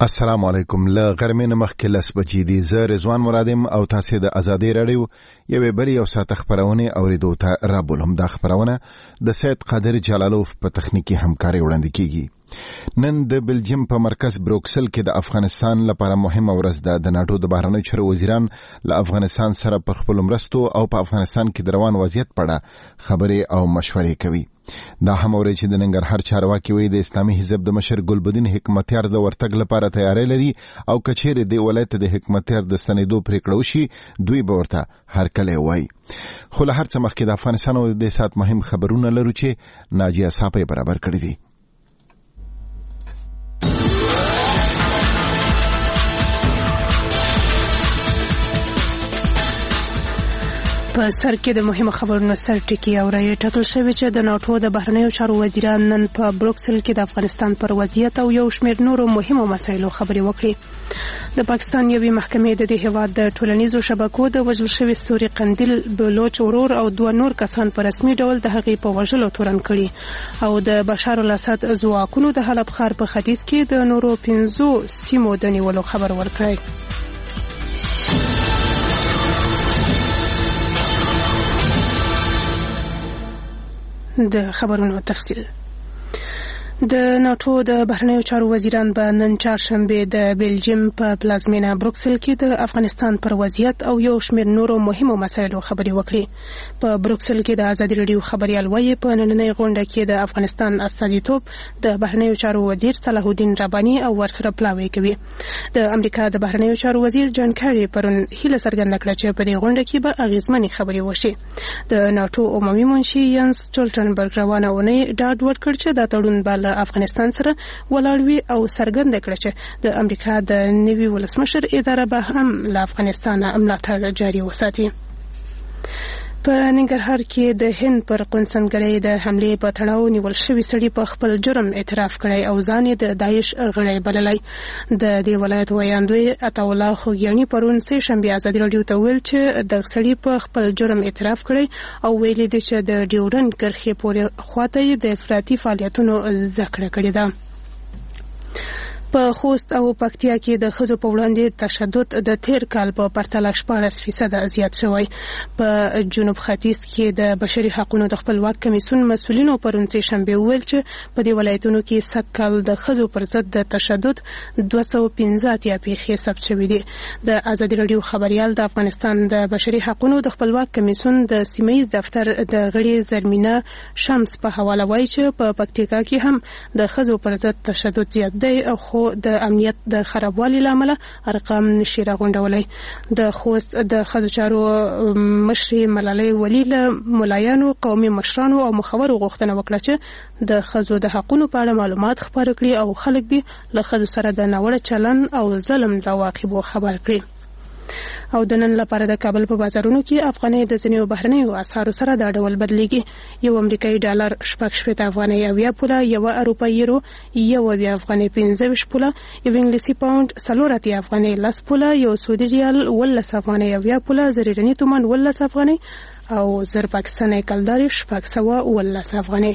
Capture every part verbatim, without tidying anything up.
السلام علیکم. له غرمې مخکې لس بجې دي. زه رضوان مرادم او تاسو د ازادي رادیو یوې بلې او ساعت خبرونه اوریدو ته را بولم. دا خبرونه د سید قادر جلالوف په تخنیکی همکاري وړاندې کیږي. نن د بلجیم په مرکز بروکسل کې د افغانستان لپاره مهمه ورځ ده. د ناټو د بهرنیو چارو وزیران له افغانستان سره پر خپل مرستو او په افغانستان کې د روان وضعیت په اړه خبرې او مشورې کوي. دا هم اوري چې د ننګرهار چارواکي وي د اسلامي حزب د مشر ګلبدین حکمتیار د ورتګ لپاره تیاری لري او کچېره د ولایت د حکمتیار د سندو پریکړه وشي دوی به ورته هر کله وای. خو له هر څه مخکې د افغانستان او د سات مهم خبرونه لرو چې ناجیه صاحب برابر کړی دي. په سر کې د مهمه خبرونو سر ټکی او راي ټاکل شوی چې د ناټو د بهرنیو چارو وزیران نن په بروکسل کې د افغانستان پر وضعیت او یو شمېر نورو مهمو مسایلو خبرې وکړي. د پاکستان یوې محکمې د دې هیواد د ټولنیزو شبکو د وژل شوي ستوري قندیل بلوچ ورور او دوه نور کسان په رسمي ډول د هغې په وژلو تورن کړي او د بشار الاسد ځواکونو د حلب ښار په ختیځ کې د نورو پنځو سیمو د نیولو خبر ورکړی. د خبرونو تفصیل. د ناټو د بهرنیو چارو وزیران به نن چهارشنبه د بلجیم په پلازمینه بروکسل کې د افغانستان پر وضعیت او یو شمېر نورو مهمو مسایلو خبرې وکړي. په بروکسل کې د ازادي رادیو خبريال وایي په نننۍ غونډه کې د افغانستان استازیتوب د بهرنیو چارو وزیر صلاح الدین رباني او ورسره پلاوی کوي. د امریکا د بهرنیو چارو وزیر جان کری پرون هیله څرګنده کړه چې په دې غونډه کې به اغیزمنې خبرې وشي. د ناټو عمومي منشي ینس سټولټنبرګ روانه ونی ډاډ ورکړ چې دا تړون به افغانستان سره ولاړوي او څرګنده کړه چې د امریکا د نوي ولسمشر اداره به هم له افغانستان ملاتړ جاري وساتي. په ننګرهار کې د هند پر قونسلګرۍ د حملې په تړاو نیول شوي سړي په خپل جرم اعتراف کړی او ځان یې د داعش غړی بللی. د دې ولایت ویاندوی عطاالله خوږیاني پرون سه شنبه ازادي رادیو ته ویل چې د سړي په خپل جرم اعتراف کړی او ویلي دی چې د ډیورن کرښې پورې خواته یې د افراطي فعالیتونو زده کړه کړې ده. په خوست او پکتیا کې د ښځو په وړاندې تشدد د تیر کال په پرتله شپاړس فیصده زیات شوی. په جنوب ختیځ کې د بشري حقوقو د خپلواک کمیسیون مسؤلینو پرون سه شنبه ویل چې په دې ولایتونو کې سږکال د ښځو پر ضد د تشدد دوه سوه پنځه اتیا پیښې ثبت شوې دي. د ازادي رادیو خبريال د افغانستان د بشري حقوقو د خپلواک کمیسیون د سیمه‌ییز دفتر د غړي زرمینه شمس په حواله وایي چې په پکتیکا کې هم د ښځو پر ضد تشدد زیات دی او خو د امنیت د خرابوالي لامل ارقام نشي راغونډولای. د خوست د ښځو چارو مشري ملالۍ ولی له ملایانو قومي مشرانو او مخورو غوښتنه وکړه چې د ښځو د حقوقو په اړه معلومات خپاره کړي او خلک دې له ښځو سره د ناوړه چلن او ظلم د عواقبو خبر کړي. او د نن لپاره د کابل په بازارونو کې افغانۍ د ځینو بهرنیو اسعارو سره دا ډول بدلیږي. یو امریکایي ډالر شپږ شپېته افغانۍ اویا پوله، یو اروپایي یورو یو اویا افغانۍ پنځه ویشت پوله، یو انګلیسي پاوند څلور اتیا افغانۍ لس پوله، یو سعودي ریال اوولس افغانۍ اویا پوله، زر ایراني تومان اوولس افغانۍ او زر پاکستاني کلداري شپږ سوه اوولس افغانۍ.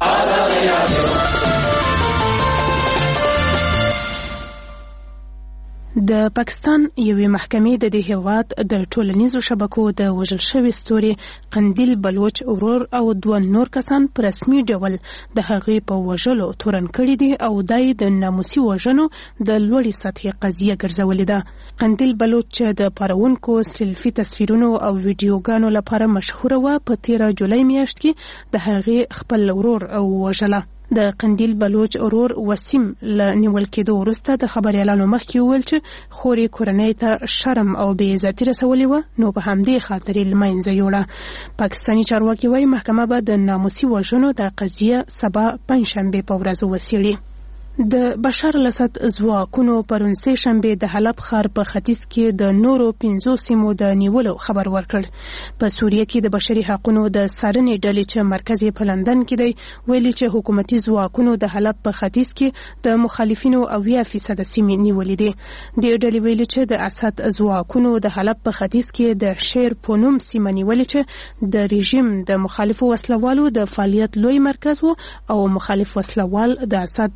د پاکستان یوې محکمې د دې هیواد د ټولنیزو شبکو د وژل شوي ستوري قندیل بلوچ ورور او دوه نور کسان په رسمي ډول د هغې په وژلو تورن کړي دي او دای د ناموسي وژنو د لوړې سطحې قضیه ګرځولې ده. قندیل بلوچ د پارونکو سلفي تصویرونو او ویډیوګانو لپاره مشهوره وه. په تیره جولای میاشت کې د هغې خپل ورور او وژله. د قندیل بلوچ ورور وسیم له نیول کېدو وروسته د خبريالانو مخکې وویل چې خوري کورنۍ ته شرم او بې عزتي رسولې وه، نو په همدې خاطر یې له منځه یوړه. پاکستاني چارواکي وایي محکمه به د ناموسي وژنو د قضیه سبا پنجشنبې په ورځ وڅېړي. د بشار الاسد ځواکونو پرون سه شنبه د حلب ښار په ختیځ کې د نورو پنځو سیمو د نیولو خبر ورکړ. په سوریه کې د بشري حقوقو د څارنې ډلې چې مرکز یې په لندن کې دی ویلي چې حکومتي ځواکونو د حلب په ختیځ کې د مخالفینو اویا فیصد سیمې نیولې دي. د ډلې ویلي چې د اسد ځواکونو د حلب په ختیځ کې د شیر پونوم سیمه نیولې چې د رژیم د مخالفو وسلوالو د فعالیت لوی مرکز و او مخالف وسلوال د اسد د ځواک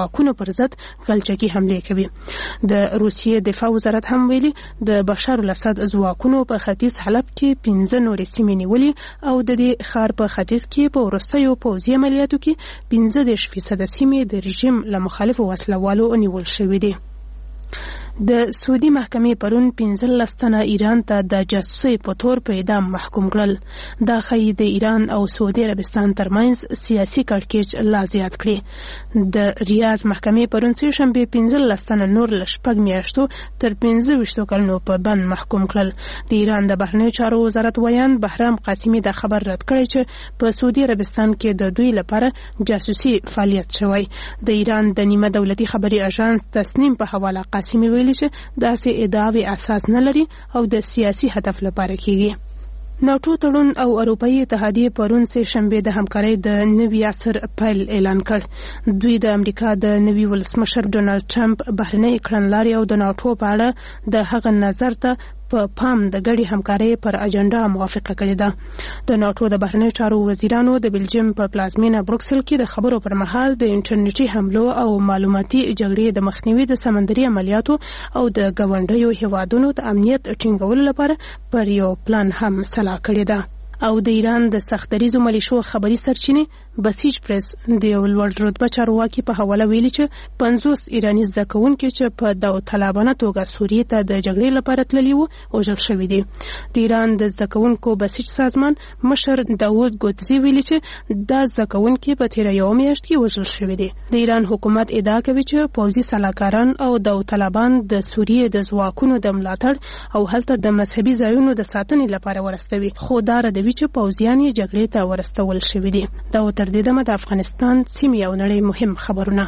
ځواکونو پر ضد غلچکي حملې کوي. د روسیې دفاع وزارت هم ویلي د بشار الاسد ځواکونو په ختیځ حلب کې پنځه نورې سیمې نیولې او د دې ښار په ختیځ کې په وروستیو پوځي عملیاتو کې پنځه دېرش فیصده سیمې د رژیم له مخالفو وسلوالو نیول شوې دي. د سعودي محکمې پرون پنځلس تنه ایران ته د جاسوسۍ په تور په اعدام محکوم کړل. دا ښایي د ایران او سعودي عربستان ترمنځ سیاسي کړکېچ لا زیات کړي. د ریاض محکمې پرون سه شنبې پنځلس تنه نور له شپږ میاشتو تر پنځه ویشتو کلونو په بند محکوم کړل. د ایران د بهرنیو چارو وزارت ویان بهرام قاسمي دا خبر رد کړی چې په سعودي عربستان کې د دوی لپاره جاسوسي فعالیت شوی. د ایران د نیمه دولتي خبري اژانس تسنیم په حواله قاسمي ویلي چې داسې ادعاوې اساس نه لري او د سیاسي هدف لپاره کیږي. ناټو تړون او اروپایي اتحادیه پرون سه شنبه د همکارۍ د نوي عصر پیل اعلان کړ. دوی د امریکا د نوي ولسمشر ډونالد ټرمپ بهرنۍ کړنلارې او د ناټو په اړه د هغه نظر ته په پام د ګډې همکارۍ پر اجنډا موافقه کړې ده. د ناټو د بهرنیو چارو وزیرانو د بلجیم په پلازمینه بروکسل کې د خبرو پر مهال د انټرنیټي حملو او معلوماتي جګړې د مخنیوي د سمندري عملیاتو او د ګاونډیو هیوادونو د امنیت ټینګولو لپاره پر یو پلان هم صلاح کړې ده. او د ایران د سختریزو ملیشو خبري سرچینې بسیج پریس د یو لوړ رتبه چارواکي په حواله ویلي چې پنځوس ایراني زده کوونکي چې په داوطلبانه توګه سوریې ته د جګړې لپاره تللي وو وژل شوي دي. د ایران د زده کوونکو بسیج سازمان مشر داوود ګوتزي ویلي چې دا زده کوونکي په تیره یوه میاشت کې وژل شوي دي. د ایران حکومت ادعا کوي چې پوځي سلاکاران او داوطلبان د سوریې د ځواکونو د ملاتړ او هلته د مذهبي ځایونو د ساتنې لپاره ورستوي، خو دا ردوي چې پوځیان یې جګړې ته ورستول شوي دي. دا تر دې دمه د افغانستان سیمې او نړۍ مهم خبرونه.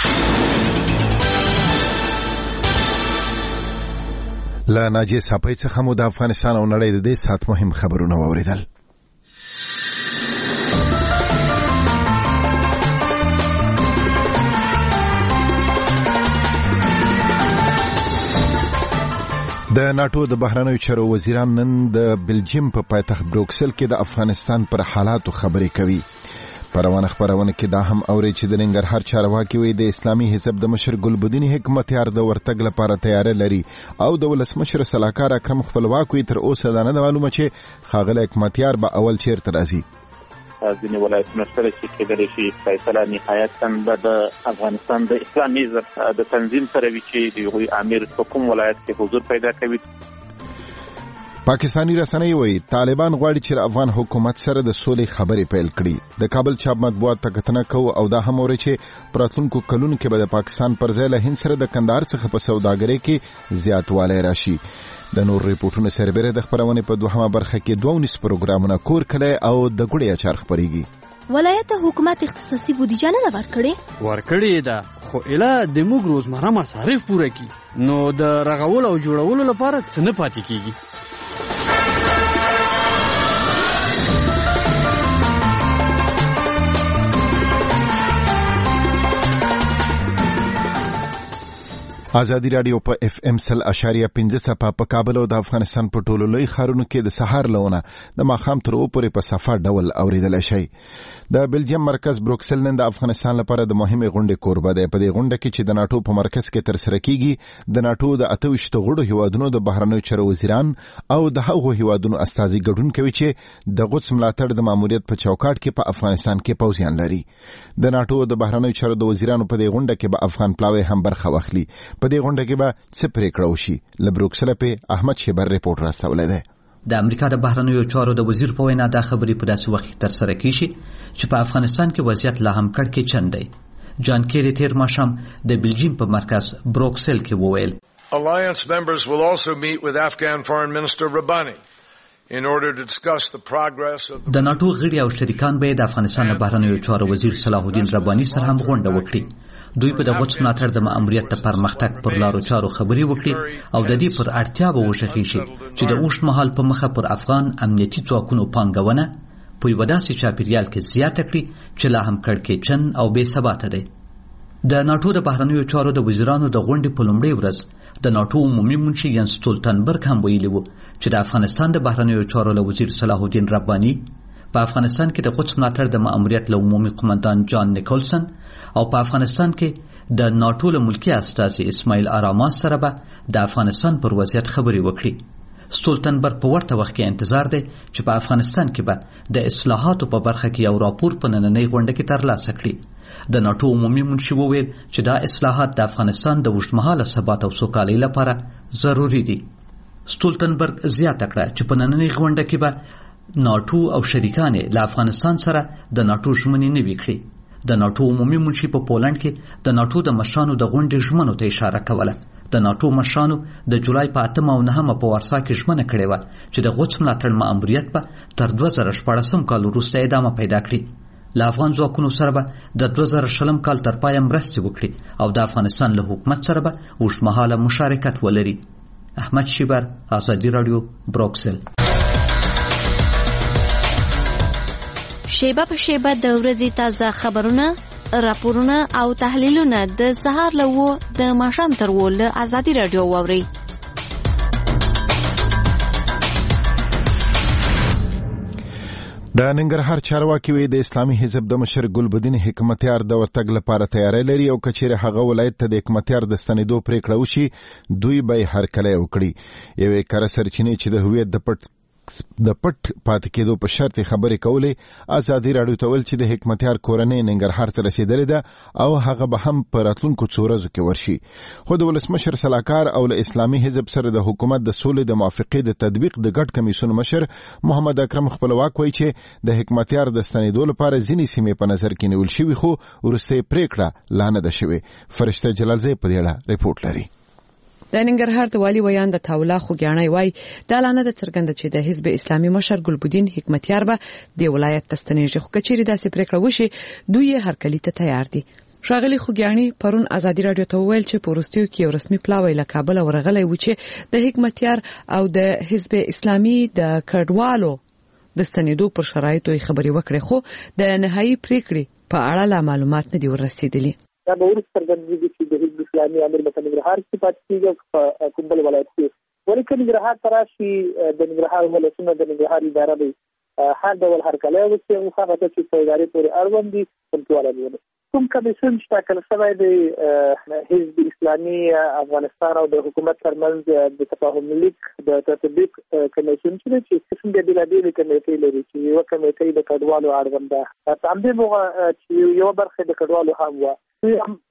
له ناجیه ساپۍ څخه مو د افغانستان او نړۍ د دې ساعت مهم خبرونه واورېدل. د ناټو د بهرنیو چارو وزیران نن د بلجیم په پایتخت بروکسل کې د افغانستان پر حالاتو خبرې کوي. په روانه خبرونه کې دا هم اوري چې د ننګرهار چارواکي وي د اسلامي حزب د مشر ګلبدین حکمتیار د ورتګ لپاره تیار لري او د ولسمشر سلاکار اکرم خپلواک وي. تر اوسه دا نه معلومه چې خاغله حکمتیار به اول چیرته راځي. ځینې ولایتونه سره چې کېدلی شي فیصله نهایتاً به د افغانستان د اسلامي د تنظیم سره وي چې د هغوی امیر په کوم ولایت کې حضور پیدا کوي. پاکستانی رسنۍ وایي طالبان غواړي چې افغان حکومت سره د سولې خبرې پیل کړي. د کابل چاپ مطبوعات ته کتنه کوو او دا هم اوري چې پراتلونکو کلونو کې به د پاکستان پر ځای له هند سره د کندهار څخه په سوداګرۍ کې زیاتوالی راشي. د نور ریپورتونو سربېره د خبرونې په دوهمه برخه کې دوه ونیس پروګرامونه کور کلی او د ګوړې اچار خپرېږي. ولایت حکومت اختصاصي بودیجه نه ورکړي ورکړي ده خو اله د موږ روزمره مصارف پوره کی نو د رغول او جوړولو لپاره څه نه پاتې کیږي. ازادي رادیو په اف ام سل اشاریه پنځه څپه په کابل او د افغانستان په ټولو لوی ښارونو کې د سهار لونه د ماښام تر اوه پورې په صفه ډول اوریدل شي. د بلجیم مرکز بروکسل نن د افغانستان لپاره د مهمه غونډې کوربه دی. په دې غونډه کې چې د ناټو په مرکز کې تر سره کیږي د ناټو د اته ویشت غړو هیوادونو د بهرنیو چارو وزیران او د هغو هیوادونو استازي ګډون کوي چې د قدس ملاتړ د ماموریت په چوکاټ کې په افغانستان کې پوځیان لري. د ناټو د بهرنیو چارو د وزیرانو په دې غونډه کې به افغان پلاوی هم برخه واخلي. په دې غونډه کې به څه پریکړه وشي. له بروکسل په احمد شیبر ریپورت راستولی دی. د امریکا د بهرنیو چارو د وزیر په وینا دا خبرې په داسې وخت تر سره کیږي چې په افغانستان کې وضعیت لا هم کړکېچن دی. جان کیری تیر ماښام د بلجیم په مرکز بروکسل کې وویل Alliance members will also meet with Afghan Foreign Minister Rabbani in order to discuss the progress of د ناټو غړي او شریکان به د افغانستان د بهرنیو چارو وزیر صلاح الدین رباني سره هم غونډه وکړي. دوی په دغه ملاتړ د ماموریت د پرمختګ پر لارو چارو خبرې وکړي او د دې پر اړتیا به وشخي شي چې د اوږد مهال په مخه پر افغان امنیتي ځواکونو پانګونه په یوه داسې چاپیریال کې زیاته کړي چې لا هم کړکېچن او بې ثباته دی. د ناټو د بهرنیو چارو د وزیرانو د غونډې په لومړۍ ورځ د ناټو عمومي منشي ینس سټولټنبرګ هم ویلي وو چې د افغانستان د بهرنیو چارو له وزیر صلاح الدین رباني په افغانستان کې د قدس ملاتړ د ماموریت له عمومي قومندان جان نیکولسن او په افغانستان کې د ناټو له ملکی استازي اسماعیل آراماس سره به د افغانستان پر وضعیت خبرې وکړي. سټولتنبرګ په ورته وخت کې انتظار دی چې په افغانستان کې به د اصلاحاتو په برخه کې یو راپور په نننۍ غونډه کې ترلاسه کړي. د ناټو عمومي منشي وویل چې دا اصلاحات د افغانستان د اوږدمهاله ثبات او سوکالۍ لپاره ضروري دي. سټولتنبرګ زیاته کړه چې په نننۍ غونډه کې به ناټو او شریکان له افغانستان سره د ناټو ژمنې نوي کړي. د ناټو عمومي منشي په پولند کې د ناټو د مشرانو د غونډې ژمنو ته اشاره کوله. د ناټو مشرانو د جولای په اتمه او نهمه په وارسا کې ژمنه کړې وه چې د غوڅ ملاتړ ماموریت به تر دوه زره شپاړسم کال وروسته ادامه پیدا کړي. له افغان ځواکونو سره به د دوه زره شلم کال تر پایه مرستې وکړي او د افغانستان له حکومت سره به اوږدمهاله مشارکت ولري. احمد شیبر، ازادي راډیو، بروکسل. شیبه په شیبه د ورځې تازه خبرونه، راپورونه او تحلیلونه د سهار له و د ماښام تر و له ازادي راډیو واورئ. د ننګرهار چارواکي وی د اسلامي حزب د مشر ګلبدین حکمتیار د ورتګ لپاره تیاری لري او کچېره هغه ولایت ته د حکمتیار د ستنېدو پریکړه وشي دوی به هرکلی وکړي. یوې کره سرچینې چې د هویت د پټ د پټ پاتې کېدو په شرط خبرې کولې ازادي راډیو ته ویل چې د حکمتیار کورنۍ ننګرهار ته رسیدلې ده او هغه به هم په راتلونکو څو ورځو کې ورشي. خو د ولسمشر سلاکار او له اسلامي حزب سره د حکومت د سولې د موافقې د تطبیق د ګډ کمیسیون مشر محمد اکرم خپلواک وایي چې د حکمتیار د ستنېدو لپاره ځینې سیمې په نظر کې نیول شوي خو وروستۍ پریکړه لا نه ده شوې. فرشته جلالزی په دې اړه ریپورټ لري. د ننګرهار د والي ویان د تاولا خوګیاڼی وای د اعلان د څرګند چې د حزب اسلامي مشر ګلبدین حکمتیار به د ولایت تستنیږي خو کچېری داسې پریکړه وشي دوی هرکلی ته تیار دي. شاغلی خوګیاڼی پرون ازادي راډیو ته ویل چې پورستیو کې یو رسمي پلاوی له کابل ورغلی و چې د حکمتیار او د حزب اسلامي د کډوالو د ستنېدو پر شرایطو خبري وکړي خو د نهایی پریکړې په اړه لا معلومات نه دي ورسېدلي. دا به ورسره څرګندېږي چې د حزب اسلامي امیر په ننګرهار کې پاتې کېږي په کوم بل ولایت کې ولکه ننګرهار ته راشي د ننګرهار ولایتونه د ننګرهار اداره به هر ډول هرکلی وکړي او هغه ته چې په ادارې پورې اړوند دي چمتوالی ولري. کوم کمیسیون چې ټاکل شوی دی حزب اسلامي افغانستان او د حکومت ترمنځ د تفاهم لیک د تطبیق کمیسیون چې څنګه بېلابېلې کمیټې لري چې یوه کمیټې د کډوالو اړوند ده په همدې موقع چې یوه برخه د کډوالو هم وه د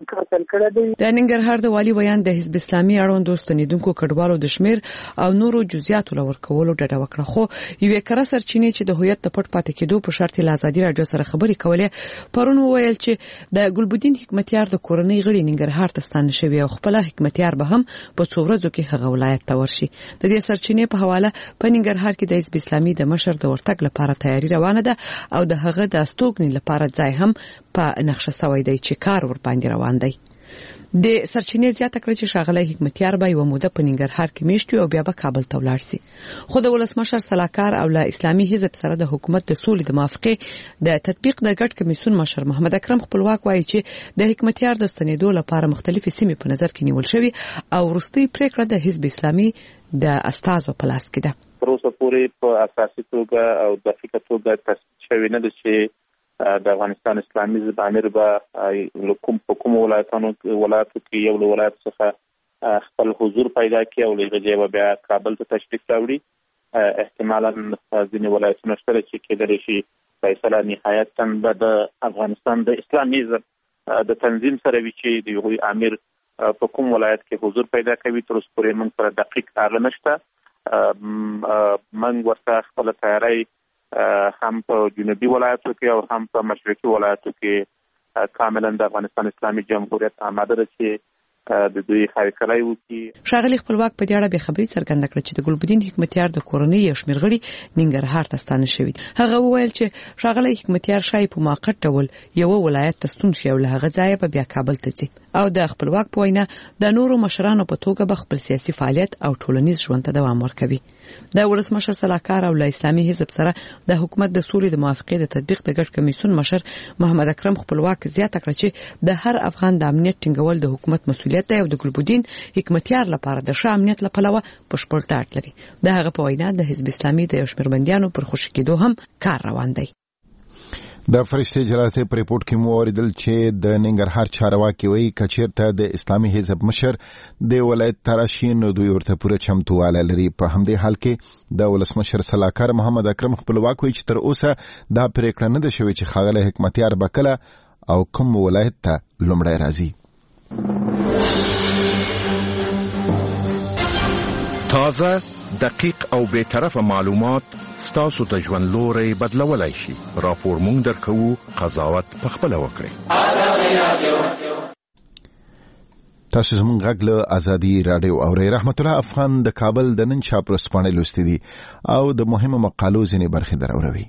ننګرهار د والي ویان د حزب اسلامي اړوندو ستنېدونکو کډوالو د شمیر او نورو جزئیاتو لور کولو ډډه وکړه خو یوې کره سرچینې چې د هویت د پټ پاتې کېدو په شرط له ازادي راډیو سره خبرې کولې پرون وویل چې د ګلبدین حکمتیار د کورنۍ غړي ننګرهار ته ستانه شوی او خپل حکمتیار به هم په څو ورځو کې هغه ولایت ته ورشي. د دې سرچینې په حواله په ننګرهار کې د حزب اسلامي د مشر د ورتګ لپاره تیاری روانه ده او د هغه د استوګنې لپاره ځای هم په نقشه سوی دی چې کار ور باندې روان دی. د سرچینې زیاته کړ چې شاغلی حکمتیار به یو موده په ننګرهار کې میشت او بیا به کابل ته ولاړ شي. خو د ولسمشر سلاکار او له اسلامي حزب سره د حکومت د سولې د موافقې د تطبیق د ګډ کمیسیون مشر محمد اکرم خپلواک وایي چې د حکمتیار د ستنېدو لپاره مختلفې سیمې په نظر کې نیول شوي او وروستۍ پریکړه د حزب اسلامي د استازو په لاس کې ده. تر اوسه پورې په اساسي توګه او دقیقه توګه تصدیق شوی نه ده چې د افغانستان اسلامي حزب امیر به کوم په کوم ولایتونو ولایتو کې یو ولایت څخه خپل حضور پیدا کړي او لږه ځای به بیا کابل ته تشریف راوړي. احتمالا ځینې ولایتونه شته چې کېدلی شي فیصله نهایتا به د افغانستان د اسلامي حزب د تنظیم سره وي چې د هغوی امیر په کوم ولایت کې حضور پیدا کوي. تر اوسه پورې موږ سره دقیق اغله نشته. موږ ورته خپله تیاری هم په جنوبي ولایتو کې او هم په مشرقي ولایتو کې کاملا د افغانستان اسلامي جمهوریت آماده ده چې د دوی هرکلی وکړي. ښاغلي خپلواک په دې اړه بې خبري څرګنده کړه چې د ګلبدین حکمتیار د کورنۍ یو شمېر غړي ننګرهار ته ستانه شوي. هغه وویل چې ښاغلی حکمتیار ښایي په موقت ډول یوه ولایت ته ستون شي او له هغه ځایه به بیا کابل ته ځي او د خپلواک په وینا د نورو مشرانو په توګه به خپل سیاسي فعالیت او ټولنیز ژوند ته دوام ورکوي. د ولسمشر سلاکار او له اسلامي حزب سره د حکومت د سولې د موافقې د تطبیق د ګډ کمیسیون مشر محمد اکرم خپلواک زیاته کړه چې د هر افغان د امنیت ټینګول د حکومت مسؤلیت دی او د ګلبدین حکمتیار لپاره د ښه امنیت لپاره بشپړ ډاډ لري. د هغه په وینا د حزب اسلامي د یو شمېر بندیانو پر خوشي کېدو هم کار روان دی. د فرشتي جلسې په ریپورت کې مو اوریدل چې د ننګرهار چارواکي وایي کچیرته د اسلامي حزب مشر د ولایت تراشي نو دوی ورته پوره چمتواله لري. په همدې حال کې د ولسمشر سلاکار محمد اکرم خپلواک وایي چې تر اوسه دا پریکړه نه ده شوې چې ښاغلی حکمتیار به کله او کوم ولایت ته لومړی راځي. تازه، دقیق او بی‌طرفه معلومات ستاسو د ژوند لوري بدلولای شي. راپور مونږ درکوو، قضاوت په خپل وکړئ. تاسو زموږ غږ له ازادي رادیو اورئ. رحمت الله افغان د کابل د نن چاپ ورځپاڼې لوستې دي او د مهمو مقالو ځینې برخې دراوروي.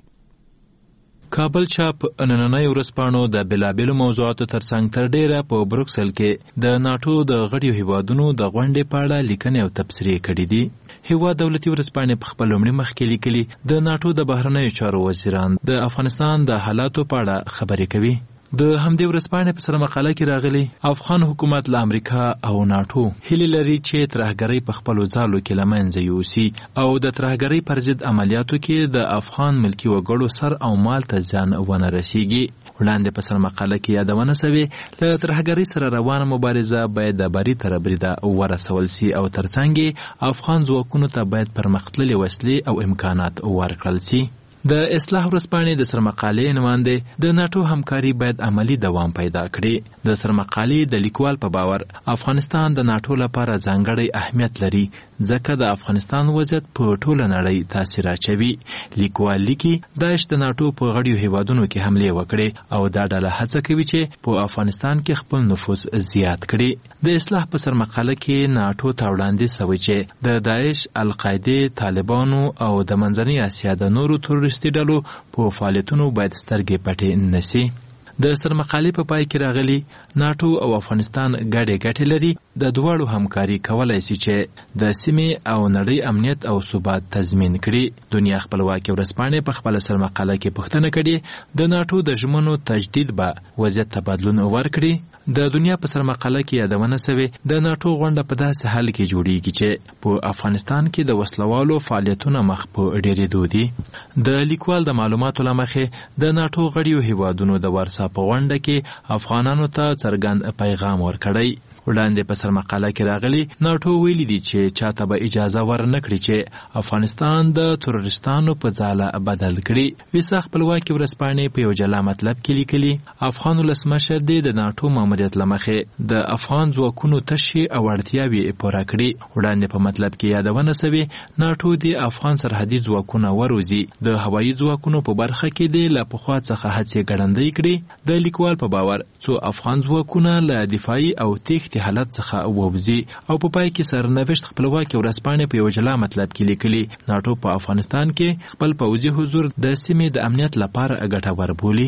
کابل چاپ نننۍ ورځپاڼو د بېلابېلو موضوعاتو ترڅنګ تر ډېره په بروکسل کې د ناټو د غړیو هیوادونو د غونډې په اړه لیکنې او تبصرې کړي دي. هیواد دولتي ورځپاڼې په خپل لومړي مخ کې لیکلي د ناټو د بهرنیو چارو وزیران د افغانستان د حالاتو په اړه خبرې کوي. د همدې ورځپاڼې په سره مقاله کې راغلي افغان حکومت له امریکا او ناټو هیله لري چې ترهګرۍ په خپلو ځالو کې له منځه یوسي او د ترهګرۍ پر ضد عملیاتو کې د افغان ملکي وګړو سر او مال ته زیان ونه رسیږي. وړاندې په سره مقاله کې یادونه سوې له ترهګرۍ سره روانه مبارزه باید د بري تر بریده ورسول سي او ترڅنګ افغان ځواکونو ته باید پرمختللې وسلې او امکانات ورکړل سي. د اصلاح ورځپاڼې د سرمقالې نماینده د ناټو همکاري باید عملی دوام پیدا کړي. د سرمقالې د لیکوال په باور افغانستان د ناټو لپاره ځانګړی اهمیت لري ځکه د افغانستان وضعیت په ټوله نړۍ تاثیر اچوي. لیکوال لیکي داعش د ناټو په غړیو هیوادونو کې حملې وکړي او دا ډله هڅه کوي چې په افغانستان کې خپل نفوذ زیات کړي. د اصلاح په سرمقاله کې ناټو ته وړاندیز شوی چې د داعش، القاعده، طالبانو او د منځنۍ اسیا د نورو تروریستي ډلو په فعالیتونو باید سترګې پټې نشي. د سرمقالې په پای کې راغلي ناټو او افغانستان ګډې ګټې لري. د دواړو همکاري کولای شي چې د سیمې او نړۍ امنیت او ثبات تضمین کړي. دنیا خپلواکي ورځپاڼې په خپل سرمقاله کې پوښتنه کړې د ناټو د ژمنو تجدید به وضعیت ته بدلون ورکړي. د دنیا په سرمقاله کې یادونه سوې د ناټو غونډه په داسې حال کې جوړیږي چې په افغانستان کې د وسلوالو فعالیتونه مخ په ډېرېدو دي. د لیکوال د معلوماتو له مخې د ناټو غړیو هیوادونو د ورسا په غونډه کې افغانانو ته څرګند پیغام ورکړی. وړاندې په سرمقاله کې راغلي ناټو ویلي دي چې چاته به اجازه ورنکړي چې افغانستان د تروریستانو په ځاله بدل کړي. ویسا خپلواکي ورځپاڼې په یو جلا مطلب کې لیکلي افغان ولسمشر دی د ناټو ماموریت له مخې د افغان ځواکونو تشې او اړتیاوې پوره کړي. وړاندې په مطلب کې یادونه سوې ناټو د افغان سرحدي ځواکونه وروزي. د هوایي ځواکونو په برخه کې دی له پخوا څخه هڅې ګړندۍ کړي. د لیکوال په باور څو افغان ځواکونه له دفاعي او تېښتې حالت څخه ووځي او په پای کې سرنوشت خپلواکي ورځپاڼې په یو جلا مطلب کې لیکلي ناټو په افغانستان کې خپل پوځي حضور د سیمې د امنیت لپاره ګټور بولي.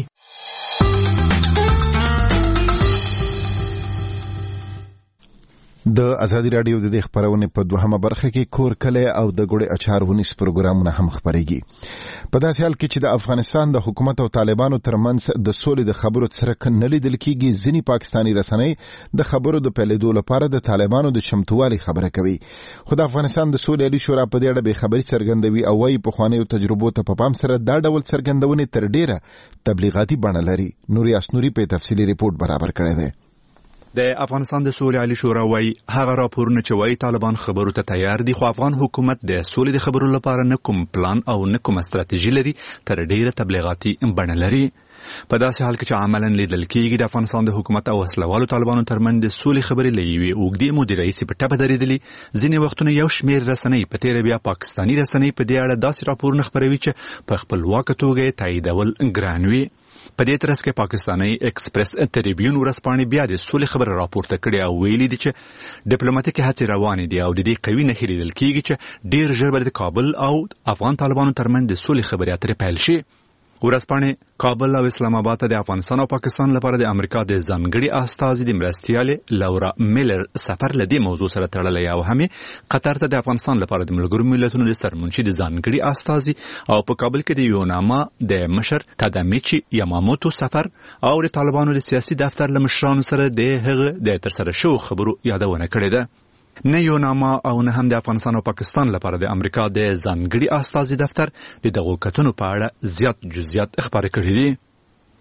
د ازادي رادیو د دې خبرونه په دوهمه برخه کې کور کله او د ګوړې اچار ونیس پروګرامونه هم خبرېږي. په داسې حال کې چې د افغانستان د حکومت او طالبانو ترمنځ د سولې د خبرو څرک نه لیدل کېږي، ځینې پاکستاني رسنۍ د خبرو د پیلېدو لپاره د طالبانو د چمتووالي خبره کوي. خو د افغانستان د سولې عالي شورا په دې اړه بې خبري څرګندوي او وايي پخوانیو تجربو ته په پام سره دا ډول څرګندونې تر ډېره تبلیغاتي بڼه لري. نوریاس نوري په تفصیلي ریپورت برابر کړی دی. د افغانستان د سولې عالي شورا وايي هغه راپورونه چې وايي طالبان خبرو ته تیار دي، خو افغان حکومت د سولې د خبرو لپاره نه کوم پلان او نه کوم ستراتیژي لري، تر ډیره تبلیغاتي بڼه لري. په داسې حال کې چې عملاً لیدل کېږي د افغانستان د حکومت او وسلوالو طالبانو ترمنځ د سولې خبرې له یوې اوږدې مودې راهیسې په ټپه درېدلې. ځینې وختونه یو شمېر رسنۍ په تېره بیا پاکستاني رسنۍ په دې اړه داسې راپورونه خپروي چې په خپلواکه توګه یې تاییدول ګران وي. په دې ترڅ کې پاکستاني ایکسپریس ټریبیون ورځپاڼې بیا د سولې خبره راپورته کړې او ویلي دي چې ډیپلوماټیکې هڅې روانې دي او د دې قوي نښې لیدل کېږي چې ډېر ژر به د کابل او افغان طالبانو ترمنځ د سولې خبرې اترې پیل شي. ورځپاڼې کابل او اسلام آباد ته د افغانستان او پاکستان لپاره د امریکا د ځانګړي استازي د مرستیالې لورا میلر سفر له دې موضوع سره تړلی او هم قطر ته د افغانستان لپاره د ملګرو ملتونو د سرمنشي د ځانګړي استازي او په کابل کې د یوناما د مشر تادامیچی یاماموتو سفر او د طالبانو د سیاسي دفتر له مشرانو سره د هغه د ترسره شوو خبرو یادونه کړې ده. نه یوناما او نه هم د افغانستان او پاکستان لپاره د امریکا د ځانګړي استازي دفتر د دغو کتنو په اړه زیات جزئیات خبرې کړې دي.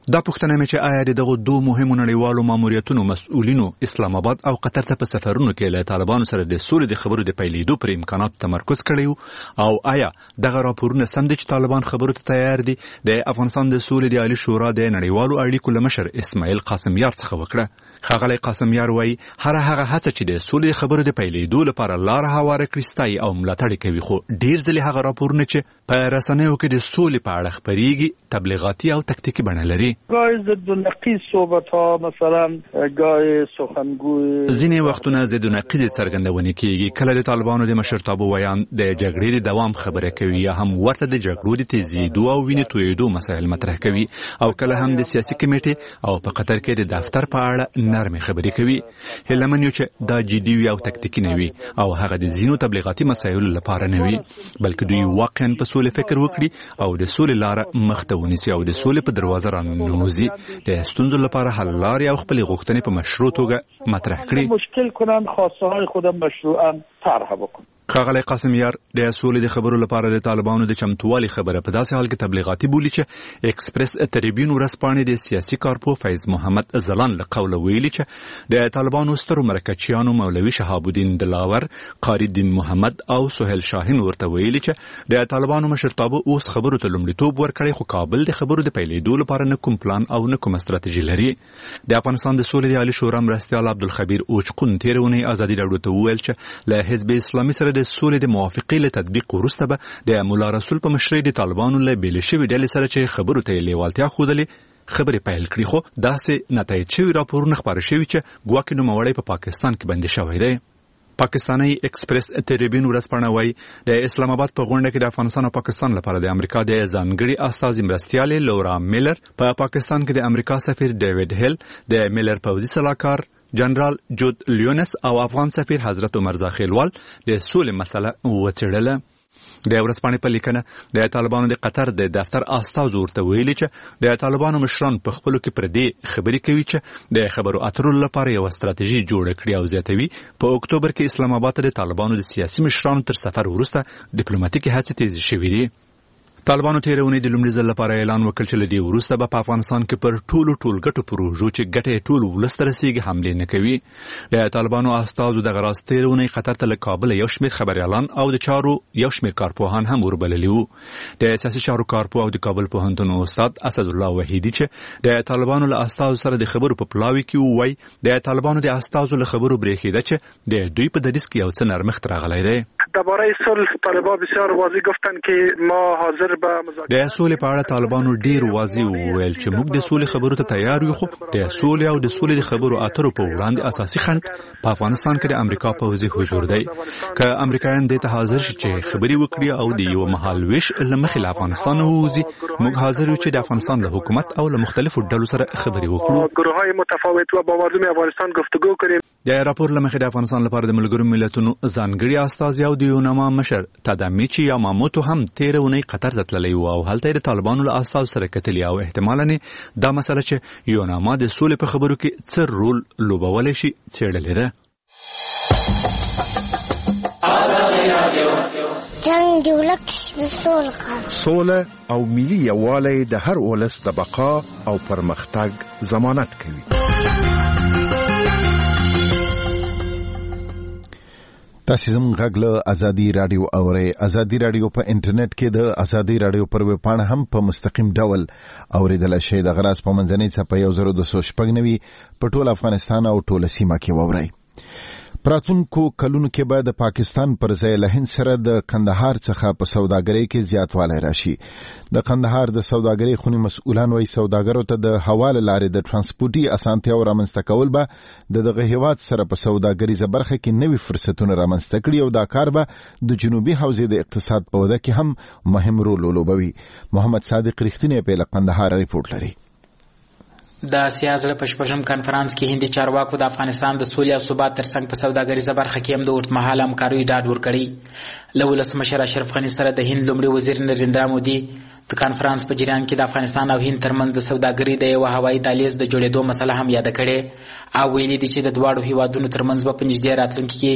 دا پوښتنه مې چې آیا دغه دوه مهمو نړیوالو ماموریتونو مسؤلینو اسلام آباد او قطر ته په سفرونو کې له طالبانو سره د سولې د خبرو د پیلېدو پر امکاناتو تمرکز کړی او آیا دغه راپورونه سم دي چې طالبان خبرو ته تیار دي؟ د افغانستان د سولې د عالی شورا د نړیوالو اړیکو له مشر اسماعیل قاسمیار څخه وکړه. ښاغلی قاسمیار وایي هر هغه هڅه چې د سولې خبرو د پیلېدو لپاره لاره هواره کړي ستایي او ملاتړ کوي، خو ډېر ځلې هغه راپورونه چې په رسنیو کې د سولې په اړه خپرېږي تبلیغاتي او تکتیکي بڼه لري. گاهی ضد و نقیض صحبت ها، مثلا گاهی سخنگوی ځینې وختونه ضد و نقیض څرګندونې کېږي. کله د طالبانو د مشرتابه ویان د جګړې د دوام خبره کوي یا هم ورته د جګړو د تیزېدو او وینې تویېدو مسایل مطرح کوي، او کله هم د سیاسي کمیټې او په قطر کې د دفتر په اړه نرمې خبرې کوي. هیله من یو چې دا جدي وي او تکتیکي نه وي او هغه د ځینو تبلیغاتي مسایلو لپاره نه وي، بلکې دوی واقعا په سولې فکر وکړي او د سولې لاره مخ ته ونیسي او د سولې په دروازه راننوځي، د ستونزو لپاره حل لارې او خپلې غوښتنې په مشروع توګه مطرح کړي. مشکل کنن خواسته های خودم مشروعا طرح بکن. ښاغلی قاسمیار د سولې د خبرو لپاره د طالبانو د چمتووالي خبره په داسې حال کې تبلیغاتي بولي چې ایکسپریس تریبیون ورځپاڼې د سیاسي کارپو فیض محمد زلان له قوله ویلي چې د طالبانو سترو مرکچیانو مولوي شهاب الدین دلاور، قاری الدین محمد او سهیل شاهین ورته ویلي چې د طالبانو مشرتابه اوس خبرو ته لومړیتوب ورکړی، خو کابل د خبرو د پیلېدو لپاره نه کوم پلان او نه کومه ستراتیژي لري. د افغانستان د سولې د عالی شورا مرستیال عبدالخبیر اوچقون تېره اونۍ ازادي راډیو ته وویل چې له حزب اسلامي سره د سولې د موافقې له تطبیق وروسته به د مولا رسول په مشرۍ د طالبانو له بېلې شوې ډلې سره چې خبرو ته یې لیوالتیا ښودلې خبرې پیل کړي، خو داسې نتایج شوي راپورونه خپاره شوي چې ګواکې نوموړی په پاکستان کې بندي شوی دی. پاکستاني ایکسپریس تریبیون ورځپاڼه وایي د اسلام آباد په غونډه کې د افغانستان او پاکستان لپاره د امریکا د ځانګړي استازي مرستیالې لورا میلر، په پاکستان کې د امریکا سفیر ډیوډ هیل، د میلر پوځي سلاکار جنرال جود لیونس او افغان سفیر حضرت عمر زاخیلوال د سولې مسله وڅېړله. د ورځپاڼې په لیکنه د طالبانو د قطر د دفتر استازو ورته ویلي چې د طالبانو مشران په خپلو کې پر دې خبرې کوي چې د خبرو اترو لپاره یوه ستراتیژي جوړه کړي او زیاتوي په اکتوبر کې اسلام آباد ته د طالبانو د سیاسي مشرانو تر سفر وروسته ډیپلوماټیکي هڅې تیزې شوې دي. طالبانو تېره اونۍ د لومړي ځل لپاره اعلان وکړ چې له دې وروسته به په افغانستان کې پر ټولو ټولګټو پروژو چې ګټه یې ټول ولس ته رسېږي حملې نه کوي. د طالبانو استازو دغه راز تېره اونۍ قطر ته له کابله یو شمېر خبریالان او د چارو یو شمېر کارپوهان هم وربللي وو. د سیاسي چارو کارپو او د کابل پوهنتون استاد اسد الله وحیدي چې د طالبانو له استازو سره د خبرو په پلاوي کې ووایي د طالبانو د استازو له خبرو برېښېده چې د دوی په دریځ کې یو څه نرمښت راغلی دی. درباره صلح طالبان بسیار واضح گفتن که ما حاضر به مذاکره د سولې په اړه طالبانو ډیر واضح وویل چې موږ د سولې خبرو ته تیار یو، خو د سولې او د سولې د خبرو اترو په وړاندې اساسي خنډ په افغانستان کې د امریکا پوځي حضور دی. که امریکایان دې ته حاضر شي چې خبرې وکړي او د یو مهال ویش له مخې له افغانستان ووځي، موږ حاضر یو چې د افغانستان له حکومت او له مختلفو ډلو سره خبرې وکړو. گروه‌های متفاوت و با مردم افغانستان گفتگو کنیم. د راپور له مخې د افغانستان لپاره د ملګرو ملتونو ځانګړي استازي او د یوناما مشر تادامیچی یا ماموتو هم تېره اونۍ قطر ته تللی و او هلته د طالبانو له استازو سره کتلي او احتمالاً دا مسله چې یوناما د سولې په خبرو کې څه رول لوبولی شي څېړلې ده. جنګ د ولس د سولې سوله او ملي یووالی د هر ولس د بقا او پرمختګ ضمانت کوي. تاسو زموږ غږ له ازادي رادیو اورئ. ازادي رادیو په انټرنیټ کې د ازادي رادیو پر ویب پاڼه هم په مستقیم ډول اوریدل شي. د غراس په منځنۍ څپه یو زر دوه سوه شپږ نوي په ټول افغانستان او ټوله سیمه کې واورئ. پراتونکو کلونو کې به د پاکستان پر ځای له هند سره د کندهار څخه په سوداګرۍ کې زیاتوالی راشي. د کندهار د سوداګرۍ خونې مسؤلان وایي سوداګرو ته د هوا له لارې د ټرانسپورټي اسانتیاو رامنځته کول به د دغه هیواد سره په سوداګریزه برخه کې نوي فرصتونه رامنځته کړي او دا کار به د جنوبي حوزې د اقتصاد په وده کې هم مهم رول ولوبوي. محمد صادق رښتینی په کندهار ریپورت لري. د اسیا زړه په شپږم کنفرانس کې هندي چارواکو د افغانستان د سولې او ثبات ترڅنګ په سوداګریزه برخه کې هم د اوږدمهاله همکاریو ډاډ ورکړی. له ولسمشر اشرف غني سره د هند لومړي وزیر نریندرا مودي د کانفرنس په جریان کې د افغانستان او هند ترمنځ د سوداګرۍ د یو هوایي دهلیز د جوړېدو مسله هم یاد کړې او ویلي دي چې د دواړو هیوادونو ترمنځ په نږدې راتلونکي کې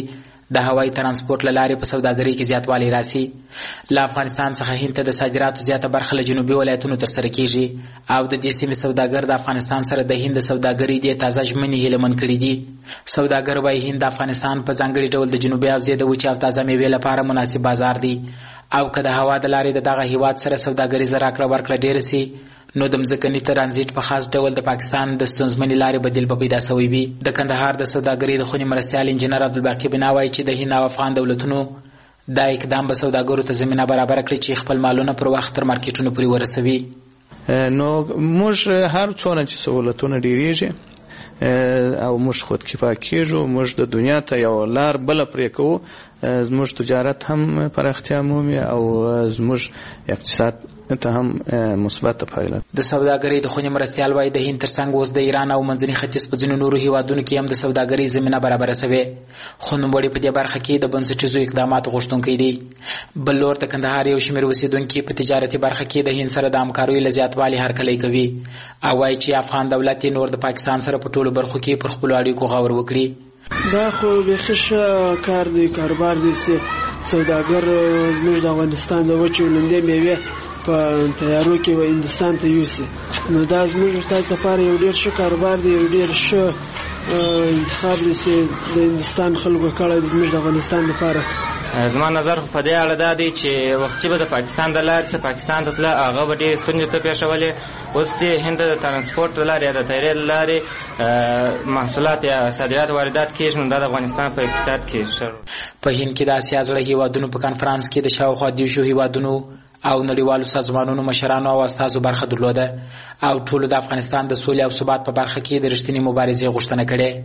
د هوایي ترانسپورت له لارې په سوداګرۍ کې زیاتوالی راسي. له افغانستان څخه هند ته د صادراتو زیاته برخه له جنوبي ولایتونو ترسره کیږي او د دې سیمې سوداګر د افغانستان سره د هند د سوداګرۍ د تازه ژمنې هیلهمن کړي دي. سوداګر وايي هند د افغانستان په ځانګړي ډول د جنوبي حوزې د وچې او تازه میوې لپاره مناسب بازار دی او که د هوا د لارې د دغه هیواد سره سوداګریزه راکړه ورکړه ډېره سي نو د مځکني ترانزیت په خاص ډول د پاکستان د ستونزمنې لارې بدیل به پیدا سوی وي. د کندهار د سوداګرۍ د خونې مرستیال انجینر عبدالباقي بنا وایي چې د هند او افغان دولتونو دا اقدام به سوداګرو ته زمینه برابر کړي چې خپل مالونه پر وخت تر مارکیټونو پورې ورسوي. نو موږ هر څونه چې سهولتونه ډیریږي او موږ خود کفا کیږو، موږ د دنیا ته یو لار بل پرې کوو، زموږ تجارت هم پراختیا مومي او زموږ اقتصاد ته هم مثبت پایله. د سوداګرۍ د خونې مرستیال وايي د هند ترڅنګ اوس د ایران او منځني ختیځ په ځینو نورو هیوادونو کې هم د سوداګرۍ زمینه برابره سوې، خو نوموړي په دې برخه کې د بنسټیزو اقداماتو غوښتونکی دی. بل لور د کندهار یو شمېر اوسېدونکي په تجارتي برخه کې د هند سره د همکاریو له زیاتوالي هرکلی کوي او وایي چې افغان دولت یې نور د پاکستان سره په ټولو برخو کې پر خپلو اړیکو غور وکړي. دا خو بیخي ښه کار دی، کاروبار دی چې سوداګر زموږ د افغانستان د وچې ولندې میوې په تیارو کې و هندوستان ته یوسي، نو دا زموږ تاسو لپاره یو ډېر ښه کاروبار دی، یو ډېر ښه انتخاب دی چې د هندوستان خلکو کړی دی زموږ د افغانستان لپاره. زما نظر په دې اړه دا دی چې وخت چې به د پاکستان د لارې څخه پاکستان ته تله هغه به ډېرې ستونزې ته پیښولې. اوس چې هند د ترانسپورټ له لارې یا د طیارې له لارې محصولات یا صادرات واردات کېږي نو دا د افغانستان په اقتصاد کې ښه. په هند کې د اسیا زړه هیوادونو په کنفرانس کې د شاوخوا دیرشو هیوادونو او نړیوالو سازمانونو مشرانو او استازو برخه درلوده او ټولو د افغانستان د سولې او ثبات په برخه کې د رښتینې مبارزې غوښتنه کړې.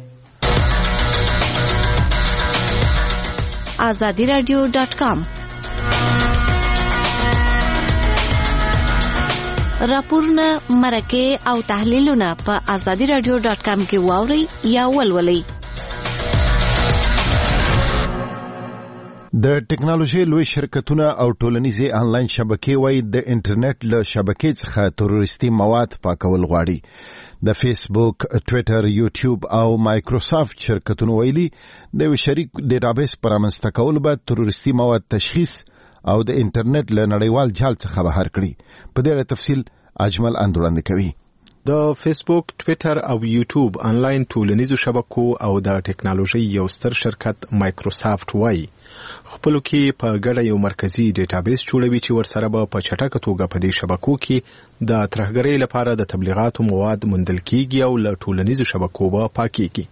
آزادی رادیو ډاټ کام راپورونه، مرکې او تحلیلونه په آزادی رادیو ډاټ کام کې واورئ یا ولولئ. د ټکنالوژي لوی شرکتونه او ټولنیزې آنلاین شبکې وايي د انټرنیټ له شبکې څخه تروریستي مواد پاکول غواړي. د فیسبوک، ټویټر، یوټیوب او مایکروسافټ شرکتونو ویلي د یو شریک ډیټابیس پر رامنځته کول به تروریستي مواد تشخیص او د انټرنیټ له نړیوال جال څخه بهر کړي. په دې اړه تفصیل اجمل اندوراند کوي. د فیسبوک، ټویټر او یوټیوب آنلاین ټولنیزو شبکو او د ټکنالوژي یو ستر شرکت مایکروسافټ وايي خپلو کې په ګډه یو مرکزی ډیټابیس جوړوي چې ورسره به په چټکه توګه په دې شبکو کې د ترهګرۍ لپاره د تبلیغاتو مواد موندل کیږي او له ټولنیزو شبکو به پاکيږي.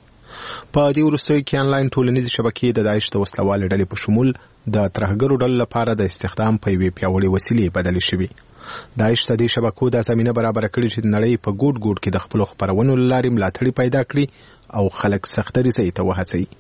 په دې وروستیو کې آنلاین ټولنیزې شبکې د داعش د وسلوالې ډلې په شمول د ترهګرو ډلو لپاره د استخدام په یوې پیاوړې وسیلې بدلې شوې. داعش د دې شبکو د زمینه برابر کړې چې د نړۍ په ګوټ ګوټ کې د خپلو خبرونو لارې ملاتړي پیدا کړي او خلک سخت ریزۍ ته وهڅوي.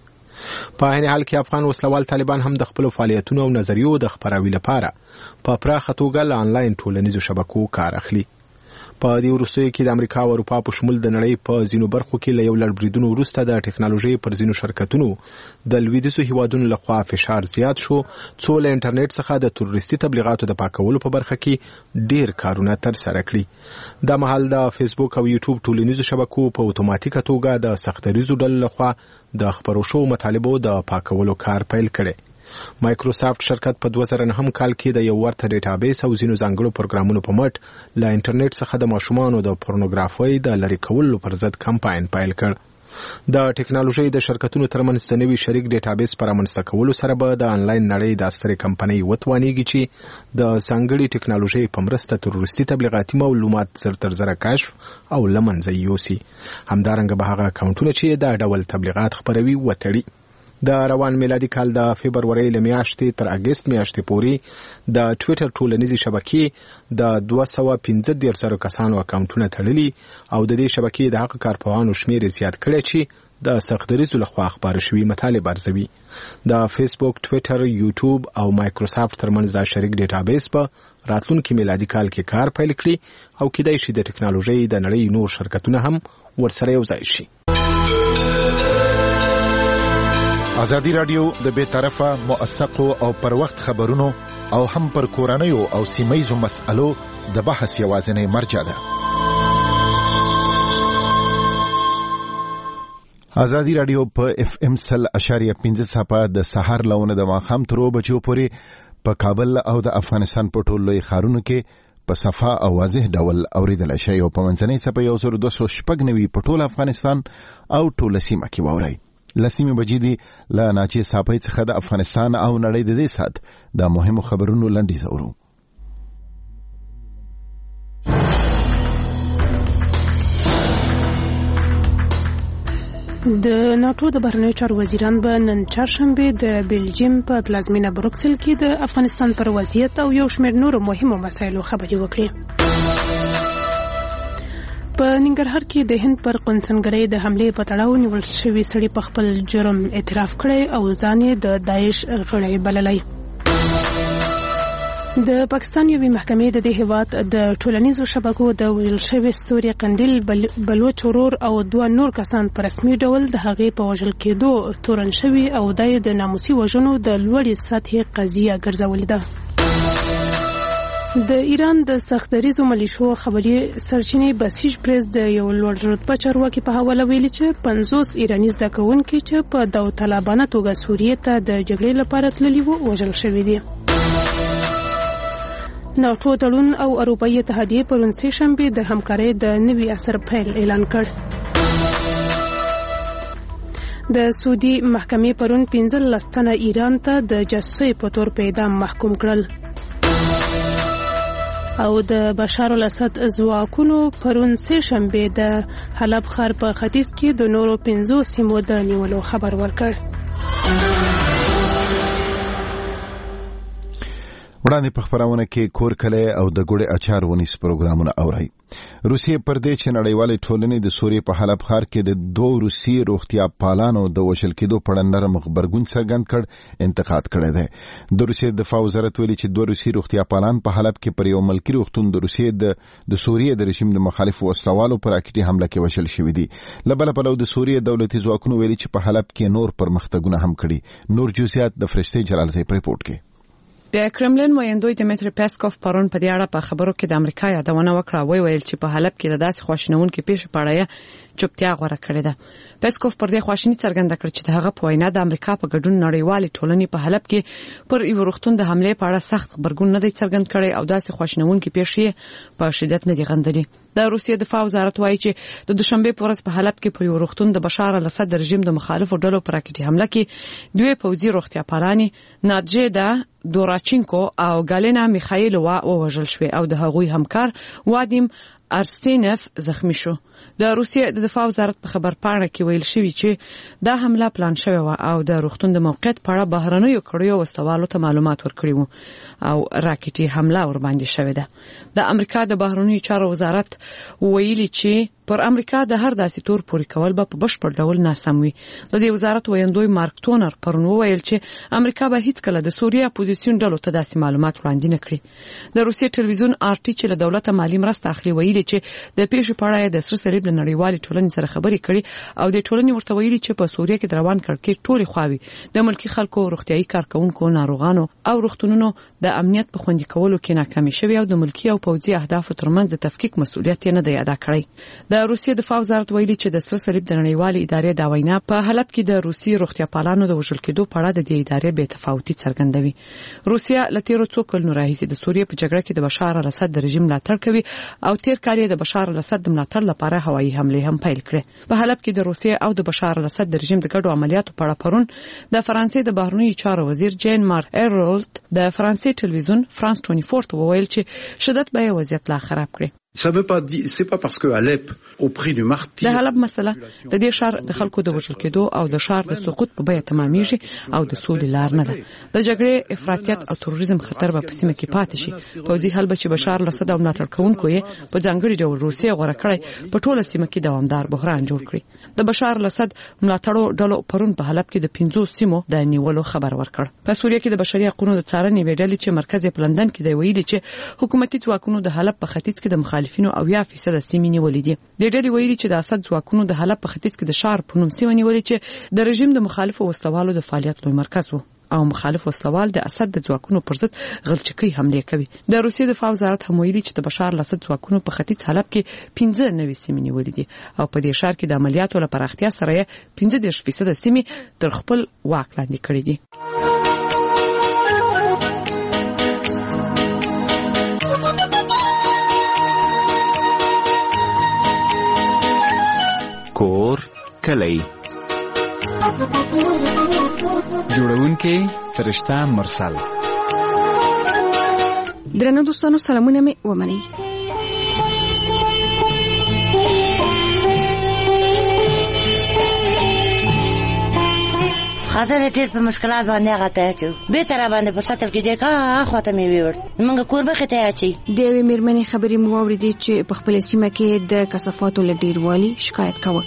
په عین حال کې افغان وسلوال طالبان هم د خپل فعالیتونو او نظریو د خبراوي لپاره په پراخه توګه له آنلاین ټولنیزو شبکو کار اخلي. په دې وروستیو کې د امریکا او اروپا په شمول د نړۍ په ځینو برخو کې له یو لړ بریدونو وروسته د ټکنالوژي پر ځینو شرکتونو د لویدیځو هیوادونو لخوا فشار زیات شو څو له انټرنیټ څخه د تروریستي تبلیغاتو د پاکولو په برخه کې ډیر کارونه ترسره کړي. د مهال د فیسبوک او یوټیوب ټولنیزو شبکو په اتوماتیکه توګه د سختریزو ډلو لخوا د خبرو شو مطالبو د پاکولو کار پیل کړي. مایکروسافټ شرکت په دوه زره نهم کال کې د یو ورته ډیټابیس او ځینو ځانګړو پروګرامونو په مټ له انټرنیټ څخه د ماشومانو د پورنوګرافۍ د لری کولو پر ضد کمپاین پیل کړ. د ټکنالوژي د شرکتونو ترمنځ د نوي شریک ډیټابیس پر رامنځته کولو سره به د آنلاین نړۍ د سترې کمپنۍ وتوانیږي چې د ځانګړي ټکنالوژي په مرسته تروریستي تبلیغاتي معلومات زر تر زره کشف او لمنځه یوسي. همدارنګه به هغه اکاونټونه چې دا ډول تبلیغات خپروي وتړي. د روان میلادي کال د فبرورۍ له میاشتې تر اگست میاشتې پورې د ټویټر ټولنیزې شبکې د دوه سوه پنځه دېرش زره کسانو اکاونټونه تړلي او د دې شبکې د هغه کارپوهانو شمېر زیات کړی چې د سختدریزو لخوا خپاره شوي مطالب ارزوي. د فیسبوک، ټویټر، یوټیوب او مایکروسافټ ترمنځ د شریک ډیټابیس په راتلونکي میلادي کال کې کار پیل کړي او کېدای شي د ټکنالوژۍ د نړۍ نور شرکتونه هم ورسره یوځای شي. آزادی رادیو د بے طرفه موثقو او پر وخت خبرونو او هم پر کورنیو او سیمایزو مسألو د بحث یوازینی مرجع ده. ازادي رادیو په اف ام سل اشاریه پنځه صفه د سحر لونه د ماخام ترو بچو پورې په کابل او د افغانستان په ټولو لوی ښارونو کې په صفه او واضح ډول اوریدل شي او په منځنۍ صفه یو زر دوه سوه شپږ نوي په ټول افغانستان او ټول سیمه کې واوري. لسیمه بجیدي لا ناچې صاحب څخه د افغانستان او نړۍ د دې سات د مهمو خبرونو لنډیز اورو. د ناتو د بهرنیو چارو وزیران به نن چهارشنبه د بلجیم په پلازمینه بروکسل کې د افغانستان پر وضعیت او یو شمېر نورو مهمو مسایلو خبرې وکړي. په ننګرهار کې د هند پر قونسلګرۍ د حملې په تړاو نیول شوي سړي په خپل جرم اعتراف کړی او ځان یې د داعش غړی بللی. د پاکستان یوې محکمې د دې هیواد د ټولنیزو شبکو د وژل شوي ستوري قندیل بلوچ ورور او دوه نور کسان په رسمي ډول د هغې په وژل کېدو تورن شوي او دا یې د ناموسي وژنو د لوړې سطحې قضیه ګرځولې ده. د ایران د سختدریزو ملیشو خبري سرچینې بسیج پریس د یو لوړ رتبه چارواکي په حواله ویلي چې پنځوس ایراني زده کوونکي چې په داوطلبانه توګه سوریې ته د جګړې لپاره تللي وو وژل شوي دي. ناتو تړون او اروپایي اتحادیې پرون سه شنبه د همکارۍ د نوي عصر پیل اعلان کړ. د سعودي محکمې پرون پنځلس تنه ایران ته د جاسوسۍ په تور په اعدام محکوم کړل. او د بشار الاسد ځواکونو پرون سه شنبه د حلب ښار په ختیځ کې د نورو پنځو سیمو د نیولو خبر ورکړ. وړاندې په خبرونه کې کور کلی او د ګوړې اچار ونیس پروګرامونه اوري. روسیې پر دې چې نړیوالې ټولنې د سوریې په حلب ښار کې د دوه روسي روغتیا پالانو د وژل کېدو په اړه نرم غبرګون څرګند کړ انتقاد کړی دی. د روسیې دفاع وزارت ویلي چې دوه روسي روغتیا پالان په حلب کې پر یو ملکي روغتون د روسیې د د سوریې د رژیم د مخالفو وسلوالو پر راکټي حمله کې وژل شوي دي. له بله پلوه د سوریې دولتي ځواکونو ویلي چې په حلب کې نور پرمختګونه هم کړي. نور جزئیات د فرشتې جلالزی په ریپورت کې. د کرملین وایندوی دمیتری پیسکوف پرون په دې اړه په خبرو کې د امریکا یادونه وکړه. وی ویل چې په حلب کې د داسې خواشینونکو پیښې په اړه چوپتیا غوره کړې ده. پیسکوف پر دې خواشینی څرګنده کړ چې هغه په وینا د امریکا په ګډون نړیوالې ټولنې په حلب کې پر یو روغتون د حمله په اړه سخت خبرګون نه دی څرګند کړی او داسې خواشینونکو پیښې په شدت نه دي غندلې. د روسیې دفاع وزارت وایي چې د دوشنبه په ورځ په حلب کې پر یو روغتون د بشار الاسد رژیم د مخالفو ډلو پر راکټي حمله کې دوه پوځي روغتیا پالانی نادژیدا دوراچینکو او ګالینا میخایلووا وژل شوې او د هغوی همکار وادیم ارستینف زخمی شو. د روسیې د دفاع وزارت په خبر پاڼه کې ویل شوی چې دا حمله پلان شوی و او د روغتون د موقعیت په اړه بهرنیو کړیو وسوالو ته معلومات ورکړي وو او راکټي حمله ور باندې شوې ده. د امریکا د بهرنیو چارو وزارت ویلي چې پر امریکا د هر داسې تور پوري کول به په بشپړ ډول ناسم وي. د دې وزارت ویندوی مارک ټونر پرون ویل چې امریکا به هیڅ کله د سوریه اپوزیسیون ډلو ته داسې معلومات وړاندې نه کړي. د روسیې ټلویزیون آر ټي چې له دولت مالی مرسته اخلي ویلي چې د پیښې په اړه د سر صلیب د نړیوالې ټولنې سره خبرې کړي او د ټولنې ورته ویلي چې په سوریه کې روان کړکېچ ټولې خواوې د ملکی خلکو روغتيایي کارکونکو ناروغانو او روغتونونو د امنیت په خوندي کولو کې ناکامي شوی او د ملکی او پوځي اهدافو ترمنځ د تفکیک مسؤلیت نه دی ادا کړی. د روسیې دفاع وزارت ویلي چې د سر صلیب د نړیوالې ادارې دا وینا په حلب کې د روسي روغتیا پالانو د وژل کېدو په اړه د دې ادارې بې تفاوتي څرګندوي. روسیا له تیرو څو کلونو راهیسې د سوریې په جګړه کې د بشار الاسد د رژیم ملاتړ کوي او تیر کال د بشار الاسد د ملاتړ لپاره هوایي حمله هم پیل کړې. په حلب کې د روسیې او د بشار الاسد د رژیم د ګډو عملیاتو په اړه پرون د فرانسې د بهرنیو چارو وزیر جین مارک ایرولت د فرانسې ټلویزیون فرانس چوبیس ویل چې شدت به وضعیت لا خراب کړي. Ça veut pas dire c'est pas parce que Alep au prix du martyr د حلب مسله د دې شهر د خلکو د وژل کېدو او د شهر د سقوط په بیه تمامېږي او د سولې لار نه ده. د جګړې افراطیت او تروریزم خطر به په سیمه کې پاتې شي. پوځي حل به چې بشار الاسد او ملاتړ کوونکو یې په ځانګړي ډول روسیې غوړه کړی په ټوله سیمه کې دوامدار بحران جوړ کړي. د بشار الاسد ملاتړو ډلو پرون په حلب کې د پنځو سیمو د نیولو خبر ورکړ. په سوریه کې د بشري حقوقو د څارنې ویډیو چې مرکز په لندن کې دی ویلي چې حکومتي ځواکونو د حلب په ختیځ کې د مخالفینو او یا فیصد سیمې نیولې دي. د ډېری ویلي چې د اسد ځواکونو د حلب په ختیځ کې د شهر په نوم سیمه نیولې چې د رژیم د مخالفو وسلوالو د فعالیت لوی مرکز و. او مخالف وسلوال د اسد د ځواکونو پر ضد غلچکي حمله کوي. د روسیې دفاع وزارت هم ویلي چې د بشار الاسد ځواکونو په ختیځ حلب کې پنځه نوي سیمې نیولې دي او په دې ښار کې د عملیاتو لپاره اختیار سره پنځه دېرش فیصد سیمې تر خپل واک لاندې کړې دي. کور کلی جوړونکې فرشته مرسل. درنو دوستانو سلامونه مې ومنئ. خاطر ډېر په مشکلات باندې هغه ته اچو به تر باندې په ساتل کې ځکه هغه ته مې ویور موږ کور به ته اچي د وی میرمنې خبرې مو اوریدي چې په خپل سیمه کې د کثافاتو لډیروالي شکایت کاوه.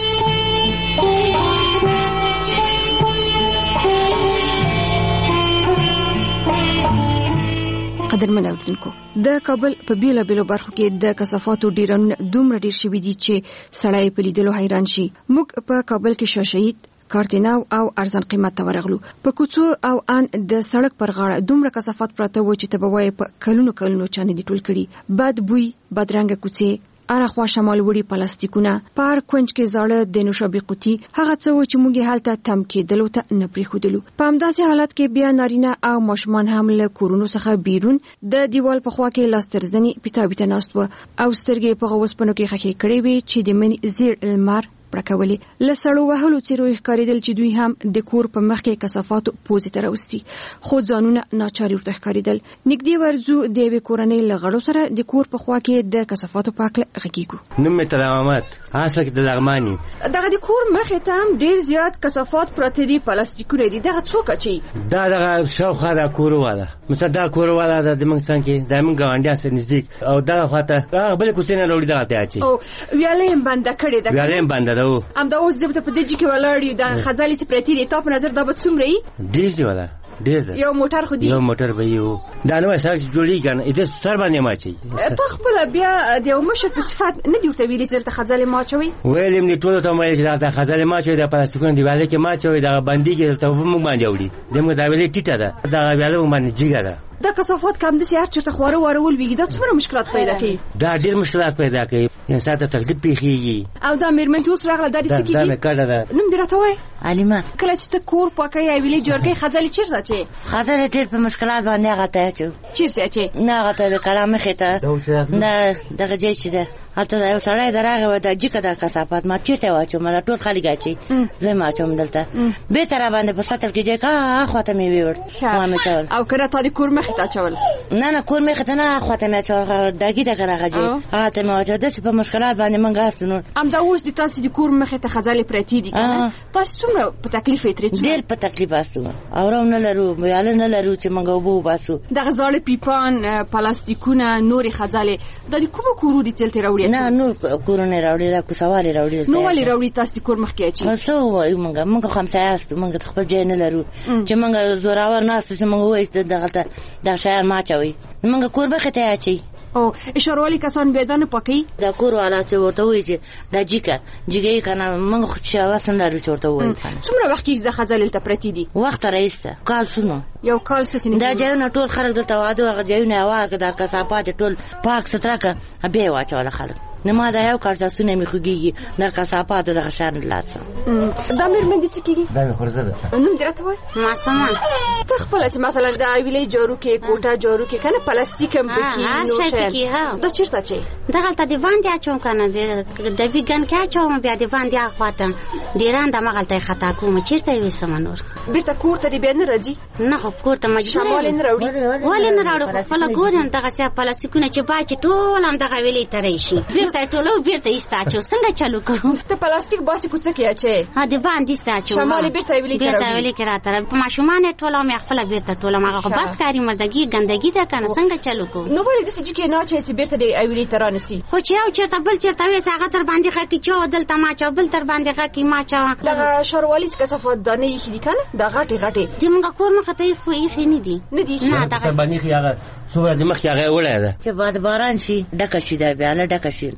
قدرمن اوریدونکو د کابل په بیلو بیلو برخو کې د کثافاتو ډیرونه دومره ډیر شوي دي چې سړی په لیدلو حیران شي. موږ په کابل کې شاشهید کارتیناو او ارزان قیمت ته ورغلو. په کوڅو او ان د سړک پر غاړه دومره کثافات پراته و چې ته به وایې په کلونو کلونو چانه دي ټول کړي. بد بوی، بدرنګه کوڅې، اړخوا شمال وړي پلاستیکونه، پارک کونج کې زاړه د نوشابې قوطي، هغه څه و چې موږ یې هلته تم کېدلو ته نه پرېښودلو. په همداسې حالت کې بیا نارینه او ماشومان هم له کورونو څخه بیرون د دیوال په خوا کې لاس تر زنې پیتابیته ناست و او سترګې په هغو اوسپنو کې خښې کړې وې چې د مني زیړ لمر پړکولې. له سړو وهلو څیرو یې ښکارېدل چې دوی هم د کور په مخ کې کثافاتو پوزې ته راوستي، خو ځانونه ناچاري ورته ښکارېدل. نږدې ورځو د یوې کورنۍ له غړو سره د کور په خوا کې د کثافاتو په هکله غږېږو. نوم مې طلا محمد، اصل کې د لغمان یم. دغه د کور مخې ته هم ډېر زیات کثافات پراته دي، پلاستیکونه دي. دغه څوک اچوي؟ دا دغه شاوخوا دا کورواله مثلا دا کورواله د موږ څنګه کې د موږ ګاونډیان سره نږدې او دغه خواته هغه بلې کوڅې نه راوړي دغه ته اچوي. او ویاله یې بنده کړې ده. ویاله یې بنده ده. همدا اوس زه په دې کې ولاړ یم. دا خزالې چې پرتې دي تا په نظر دا به څومره وي؟ ډېر دی ولا ډېر دی. یو موټر خو دی. یو موټر به یو دا نو سر جوړیږي کنه دې سر باندې ماچي. ته خپل بیا د یو مشر په صفات نه دی ورته ویلي چې ته خزالې ماچوي؟ ویلم نه ټول ته مې چې دا خزالې ماچوي د پلاستیکونو دی والے کې ماچوي دا باندې کې ته موږ باندې وړي دمو دا ویلې ټیټه ده دا ویلې موږ باندې جګه ده. دا کثافات کم دي چې هر چېرته خواره واره ولویږي. دا څومره مشکلات پیدا کوي؟ دا ډېر مشکلات پیدا کوي، انسان ته تکلیف پیښیږي. او دا میرمن چې اوس راغله دا دې څه کېږي؟ دا مې کړه ده. نوم دې راته وایه؟ علیمه. کله چې ته کور پاکوې او ویلې جوړ کوې خزالې چېرته اچوې؟ خزالې ډېر په مشکلات باندې هغه ته اچو. چېرته اچوې؟ نه هغه ته د کلا مخې ته نه دغه ځای چې ده هلته یو سړی درغی و دا جګه ده کثافات ما چېرته یې واچوم؟ دا ټول خلک اچوي، زه یې اچوم دلته بېرته راباندې په سطل کې ځای که هاخوا ته مې ویوړ ما مې چول. او که نه تا د کور مخې ته اچول؟ نه نه کور مخې ته نه هاخوا ته مې اچول ډاګي ده که نه هغه ځای هغه ته مې واچول. داسې په مشکلات باندې موږ هستو. نور همدا اوس د تاسې د کور مخې ته خزالې پرتې دي که نه؟ تاسې څومره په تکلیف یې ترې؟ ډېر په تکلیف هستو. اورو نه لرو، ویاله نه لرو چې موږ اوبه وباسو. دغه زاړه پیپان، پلاستیکونه، نورې خزالې دا د کومو کورو دي چې هلته راوړي؟ نه نور کورونه راوړي دا کوڅوالې راوړي. نو ولې راوړي تاسې د کور مخکې اچوي؟ څه ووایو موږ موږ خمسایه هستو، موږ د خپل ځای نه لرو چې موږ زوراور ناستو چې موږ ووایو چې دغه ته دا شیان مه اچوئ. موږ کور مخې ته یې اچوي. او اشاروالي کسان بیا دا نه پاکوي؟ دا کور والا چې ورته وایي چې دا جیکه جیګه یې که نه موږ خو چې هوس نه لرو چې ورته ووایو. څومره وخت کېږي دا خزالې هلته پرتې دي؟ وخته راایسته کال شنو. یو کال څه دا ځایونه ټول خلک دلته واده هغه ځایونه یې واکړه دا کثافات ټول پاک ستره کړه بیا یې واچوله خلک. نه ما دا یو کال ساسونه مې خوږېږي دا کثافات دغه شیان لاسه. دا مېرمن دې څه کېږي؟ دا مې خورزه ده. نوم دې راته وایه؟ ماسته ته خپله چې مثلا د ویلې جارو کې کوټه جارو کې که نه پلاستیک هم پکې نور شیان دا چېرته اچوې؟ دغلته د باندې اچوم که نه د ویګن کې اچوم بیا د باندې هاخوا ته ډېران همغلته یې خطا کوم چېرته یې ویسمه نور. بېرته کور ته دې بیا نه راځي؟ نه خو کور ته مجبور شمال یې نه راوړي؟ ولې نه راوړو خو خپله ګورم دغسې پلاستیکونه چې باچې ټول هم دغه ویلې ته راشي بېرته یې ټولو بېرته ایسته اچو. څنګه چالو کړو؟ ته پلاستیک باسې کوڅه کې اچوې؟ ها د باندې ایسته اچوم شمال یې بېرته ویلې کې بېرته ویلې کې راته په ماشومان یې ټولوم یا خپله بېرته ټولوم. هغه خو بد کاري مردګي ګندګي ده که نه څنګه چالو کړو؟ نو ولې داسې جګې نه اچوې چې بېرته دې ویلې ته رانیسي؟ خو چې یو چېرته بل چېرته ویسه هغه تر باندې غکي چې دلته ما اچوه بل تر باندې غکي ما اچوه. دغه ښاروالي چې کثافات دانې ایښي دي که نه دا غټې غټې د موږ کور مخې ته خو ایښي نه دي. نه دي نه دغه باندې هغه څومره د مخکې هغه وړی ده چې باد باران شي ډکه شي دا ویاله ډکه شي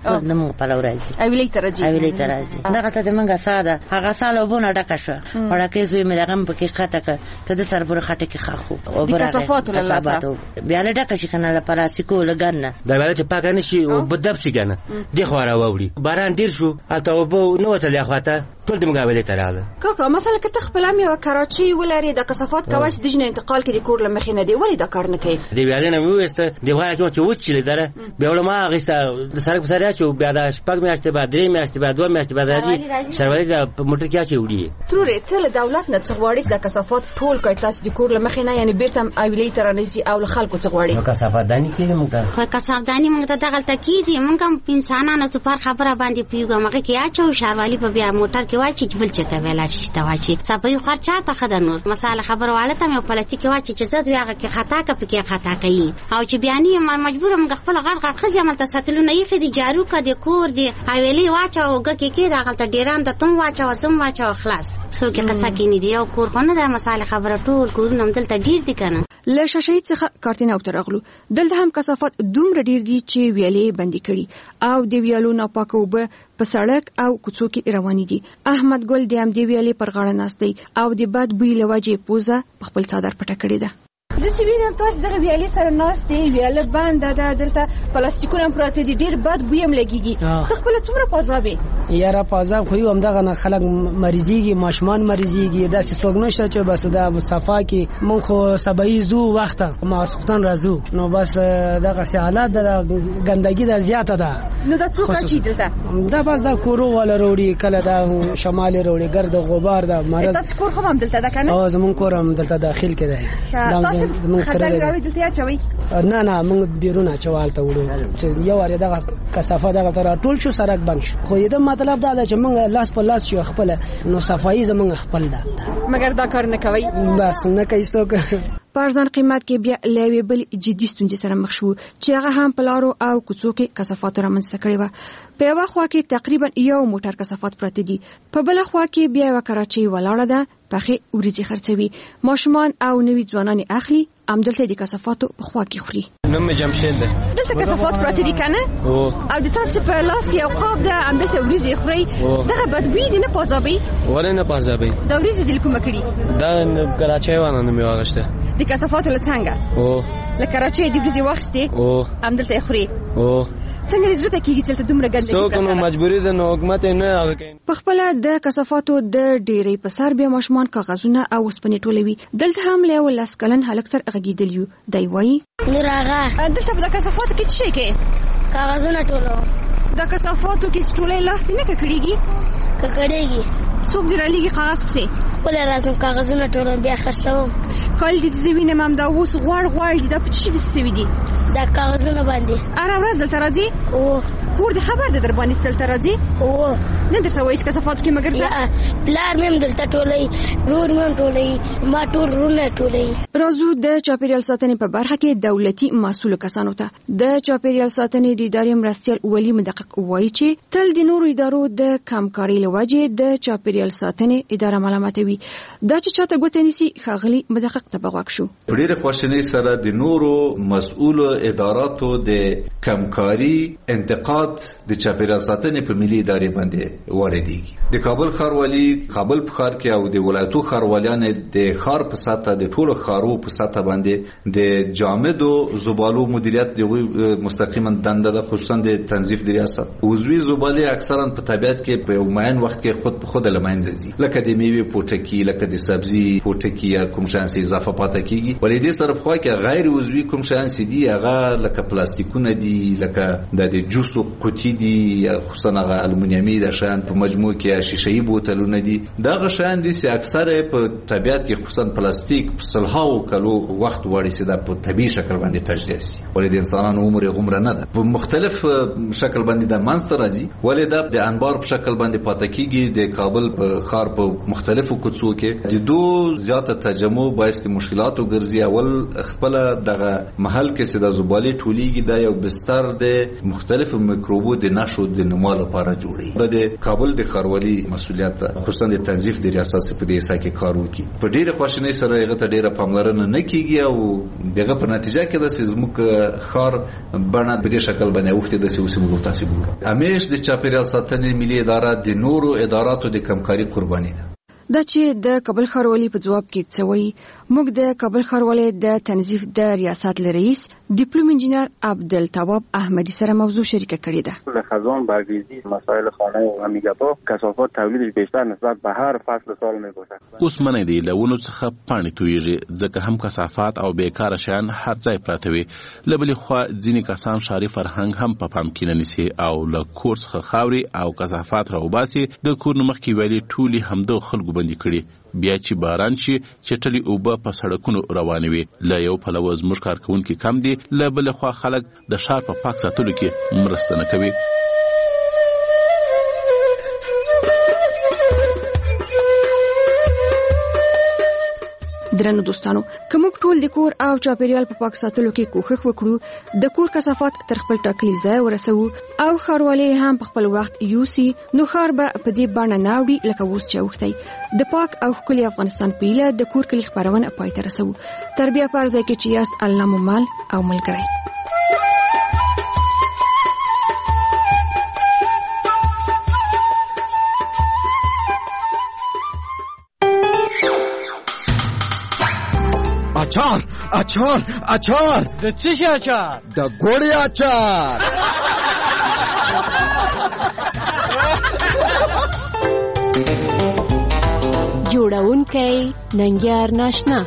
ټول د موږ په لور راځي اویلې ته راځي اویلې ته راځي دغه ته د منګه ساده هغه سال وبونه ډکه شو وړکې زوی مې دغه په کې خطه ک ته د سر پر خطه کې خاخو او د کثافات له لاسه بیا له ډکه شي کنه له پلاستیکو لګنه دا ویل چې پاک نه شي او بدب شي کنه دی خو را ووري باران ډیر شو اته وبو نو ته لاخواته ټول د مقابله ته راغله کاکا مثلا که ته خپل هم یو کراچي ولري د کثافات کوي د جن انتقال کې د کور لمخې نه دی ولې دا کار نه کوي دی ویل نه وېسته دی وایي چې و چې لداره بیا ول ما غیسته د سړک په سره چې بیا د شپږ میاشتې بعد درې میاشتې بعد دوه میاشتې بعد راځي سروي د موټر کې اچي وړي تروري ته له دولت نه څغواړي د کثافات ټول کوي تاسو د کور لمخې نه یعنی بیرته اویلې تر نزي او له خلکو څغواړي کثافات دانی کې موږ خو کثافات دانی موږ ته دغه تکیدي موږ هم انسانانو سپار خبره باندې پیوګه مګه کې اچو شاروالي په بیا موټر کې واچي بل چې ته ویلا شته واچي صاحب خرچه ته خدای نور مساله خبر واله ته مې پلاستیک واچي چې زړه ویغه کې خطا کا پکې خطا کوي او چې بیانې ما مجبور موږ خپل غړ غړ خزي عمل ته ساتلو نه یې خدي جارو کا د کور دی حویلې واچو ګ کې کې دغه ته ډیران د تم واچو سم واچو خلاص سو کې قصه کې نه دی او کور خو نه د مساله خبره ټول کورونه دلته ډیر دي کنه له شاشید څخه کارتینه او ترغلو دلته هم کثافات دومره ډیر دي چې ویلې بندي کړي او دی ویالو ناپاکه وب په سړک او کوڅو کې روانې دي احمد ګل د ام دی ویلې پر غاړه ناستي او د باد بوی لوجه پوزه په خپل صدر پټه کړې ده زه چې وینم تاسو دغه ویالې سره ناستې ویاله بنده ده دلته پلاستیکونه پراته دي ډیر بد بوی هم لګيږي ته خپل څومره پازابې یاره پازاب خو هم دغه نه خلک مریضيږي ماشومان مریضيږي داسې څوک نشته چې بس دا مصطفی کې مونږ خو سبعي زو وخت ما سختن راځو نو بس دغه سي حالات د ګندګي د زیاته ده نو دا څوک چې دلته دا بس دا کورو ولا وروړي کله دا شمالي وروړي ګرد غبار ده مرض تاسو کور هم دلته ده کنه او زمون کور هم دلته داخل کې ده خدای راوي دلته چوي نه نه موږ بیرونه چوالته وړو چې یو اړ دغه کثافه دغه تر ټول شو سرک بند شو خو دا مطلب دا چې موږ لاس په لاس شو خپل نو صفایي زموږ خپل ده مګر دا کار نه کوي بس نه کوي څوک پارزان قیمت کې بیا لوي بل جدي ستونزې سره مخ شو چې هغه هم پلارو او کوڅو کې کثافات رامنځته کړي و په یو خوا کې تقریبا یو موټر کثافات پراته دي په بل خوا کې بیا یو کراچي ولاړه ده پخې وريځي خرڅوي ماشومان او نوي ځوانان اخلي امدلته د کثافاتو په خوا کې خوري نوم جمشید ده دلته کثافات پراته دي کنه او د تاسو په لاس کې یو قاب ده امدلته وريځي خوري دغه بدبوی دي نه پازابي ولا نه پازابي دا وريځي د کومه کړي دا کراچي وانه نه میواغشته د کثافاتو له څنګه او له کراچي د وريځي واخستي او امدلته خوري او څنګه زړه ته کیږي چې ته دومره ګندګي څوک نو مجبوری ده نو حکومت نه هغه په خپل د کثافاتو د ډېرې په سر بیا ماشومان کاغذونه او وسپنې ټولوي دلته هم له ولس کلن هلک سر غږیدلیو دی وایي نورغه دلته په کثافاتو کې څه کې کاغذونه ټولو د کثافاتو کې ټولې لاس نه کړيږي کړيږي څوک دی رالیږي کاغذ پسې خپل راځم کاغذونه ټولو بیا خرڅوم کله دې زوینه مام دا اوس غوړ غوړ دا په څه دي ستوي دي دا کاغذونه باندې اره ورځ دلته راځي او کور دې خبر ده در باندې دلته راځي او نه درته وایي چې کثافاتو کې مګر ته پلار مې دلته ټولې رور مې ټولې ما ټول رونه ټولې راځو د چاپیریال ساتنې په برخه کې دولتي مسؤل کسانو ته د چاپیریال ساتنې د ادارې مرستیال ولی مدقق وایي چې تل د نورو ادارو د کمکاري لوجه د چاپیریال ساتنې اداره ملامتوي دا چې چاته ګوتې نیسي خاغلی مدقق ته بغواک شو ډېر خوشنۍ سره د نورو مسؤل اداراتو د کمکاري انتقاد د چاپیریال ساتنې په ملي ادارې باندې واردېږي د کابل ښاروالي کابل په ښار کې او د ولایتو ښاروالانو د ښار په ساته د ټولو ښارو په ساته باندې د جامدو زبالو مدیریت د مستقیما دنده ده خصوصا د تنظیف د ریاست عضوي زباله اکثرا په طبیعت کې په معین وخت کې خود په خود لمنځه ځي لکه د میوه پوټکی لکه د سبزي پوټکی یا کوم شان سي اضافه پاتې کیږي ولې دې سره خو کې غیر عضوي کوم شان سي دي هغه لکه پلاستیکونه دي لکه د جوسو قوتي دي یا خصوصا هغه المونیمي د شان په مجموع کې شیشه‌ای بوتلونه دي دا غشان دي چې اکثره په طبیعت کې خصوصا پلاستیک په سلهاو کلو وخت وړي سي د په طبيعي شکل باندې تجزیه سي ولې د انسانانو عمر غمره نه ده په مختلف شکل باندې د مانستر راځي ولې د انبار په شکل باندې پاتې کیږي د کابل په ښار په مختلفو کوڅو کې د دوه زیاته تجمع باعث د مشکلاتو ګرځي. اول خپل دغه محل کې چې د زبالې ټولېږي دا یو بستر د مختلفو میکروبو د نشو د نمو لپاره جوړي. د کابل د ښاروالي مسؤلیت خصوصا د تنظیف د ریاست په دې سکه کار وکړي. په ډیره خوشنۍ سره هغه ته ډیره پاملرنه نه کیږي او دغه په نتیجه کې د سیزموک خار بڼه په دې شکل باندې وخت د سیمو تاسو ګورو. همیش د چاپیریال ساتنې ملي اداره د نورو اداراتو د کمکاري قرباني ده. دا چې د کابل ښاروالي په جواب کې څه وایي، موږ د کابل ښاروالي د تنظیف د ریاست رئیس دیپلوم انجینر عبدالتواب احمدی سره موضوع شریکه کړې ده. خزان برگریزی مسائل خانه و همیگاتا کثافات تولیدش بیشتر نسبت به هر فصل سال میباشد. اوس منی دی لونو څخه پانی تویږي ځکه هم کثافات او بیکاره شیان هر ځای پراته وي. لبلې خو ځینې کسان شاري فرهنګ هم په پام کې نه نیسي او له کور څخه خاوري او کثافات راوباسي. د کور نمخ کې ویلي ټولي همدو خلکو بندي کړي. بیا چې باران شي چټلي اوبه په سړکونو روانوي. له یو پلوه زموږ کارکونکي کم دي، له بلې خوا خلک د ښار په پاک ساتلو کې مرسته نه کوي. درنو دوستانو، که موږ ټول د کور او چاپیریال په پاک ساتلو کې کوښښ وکړو، د کور کثافات تر خپل ټاکلي ځای ورسوو او ښاروالي هم په خپل وخت یوسي، نو ښار به په دې بڼه نه اوړي لکه اوس چې اوښتی. د پاک او ښکلي افغانستان په هیله د کور کلي خپرونه پای ته رسوو. تر بیا په هر ځای کې چې یاست، الله مو مال او ملګری. اچار اچار اچار د څه شي اچار؟ د ګوړې اچار. جوړونکی ننګیار ناشنا.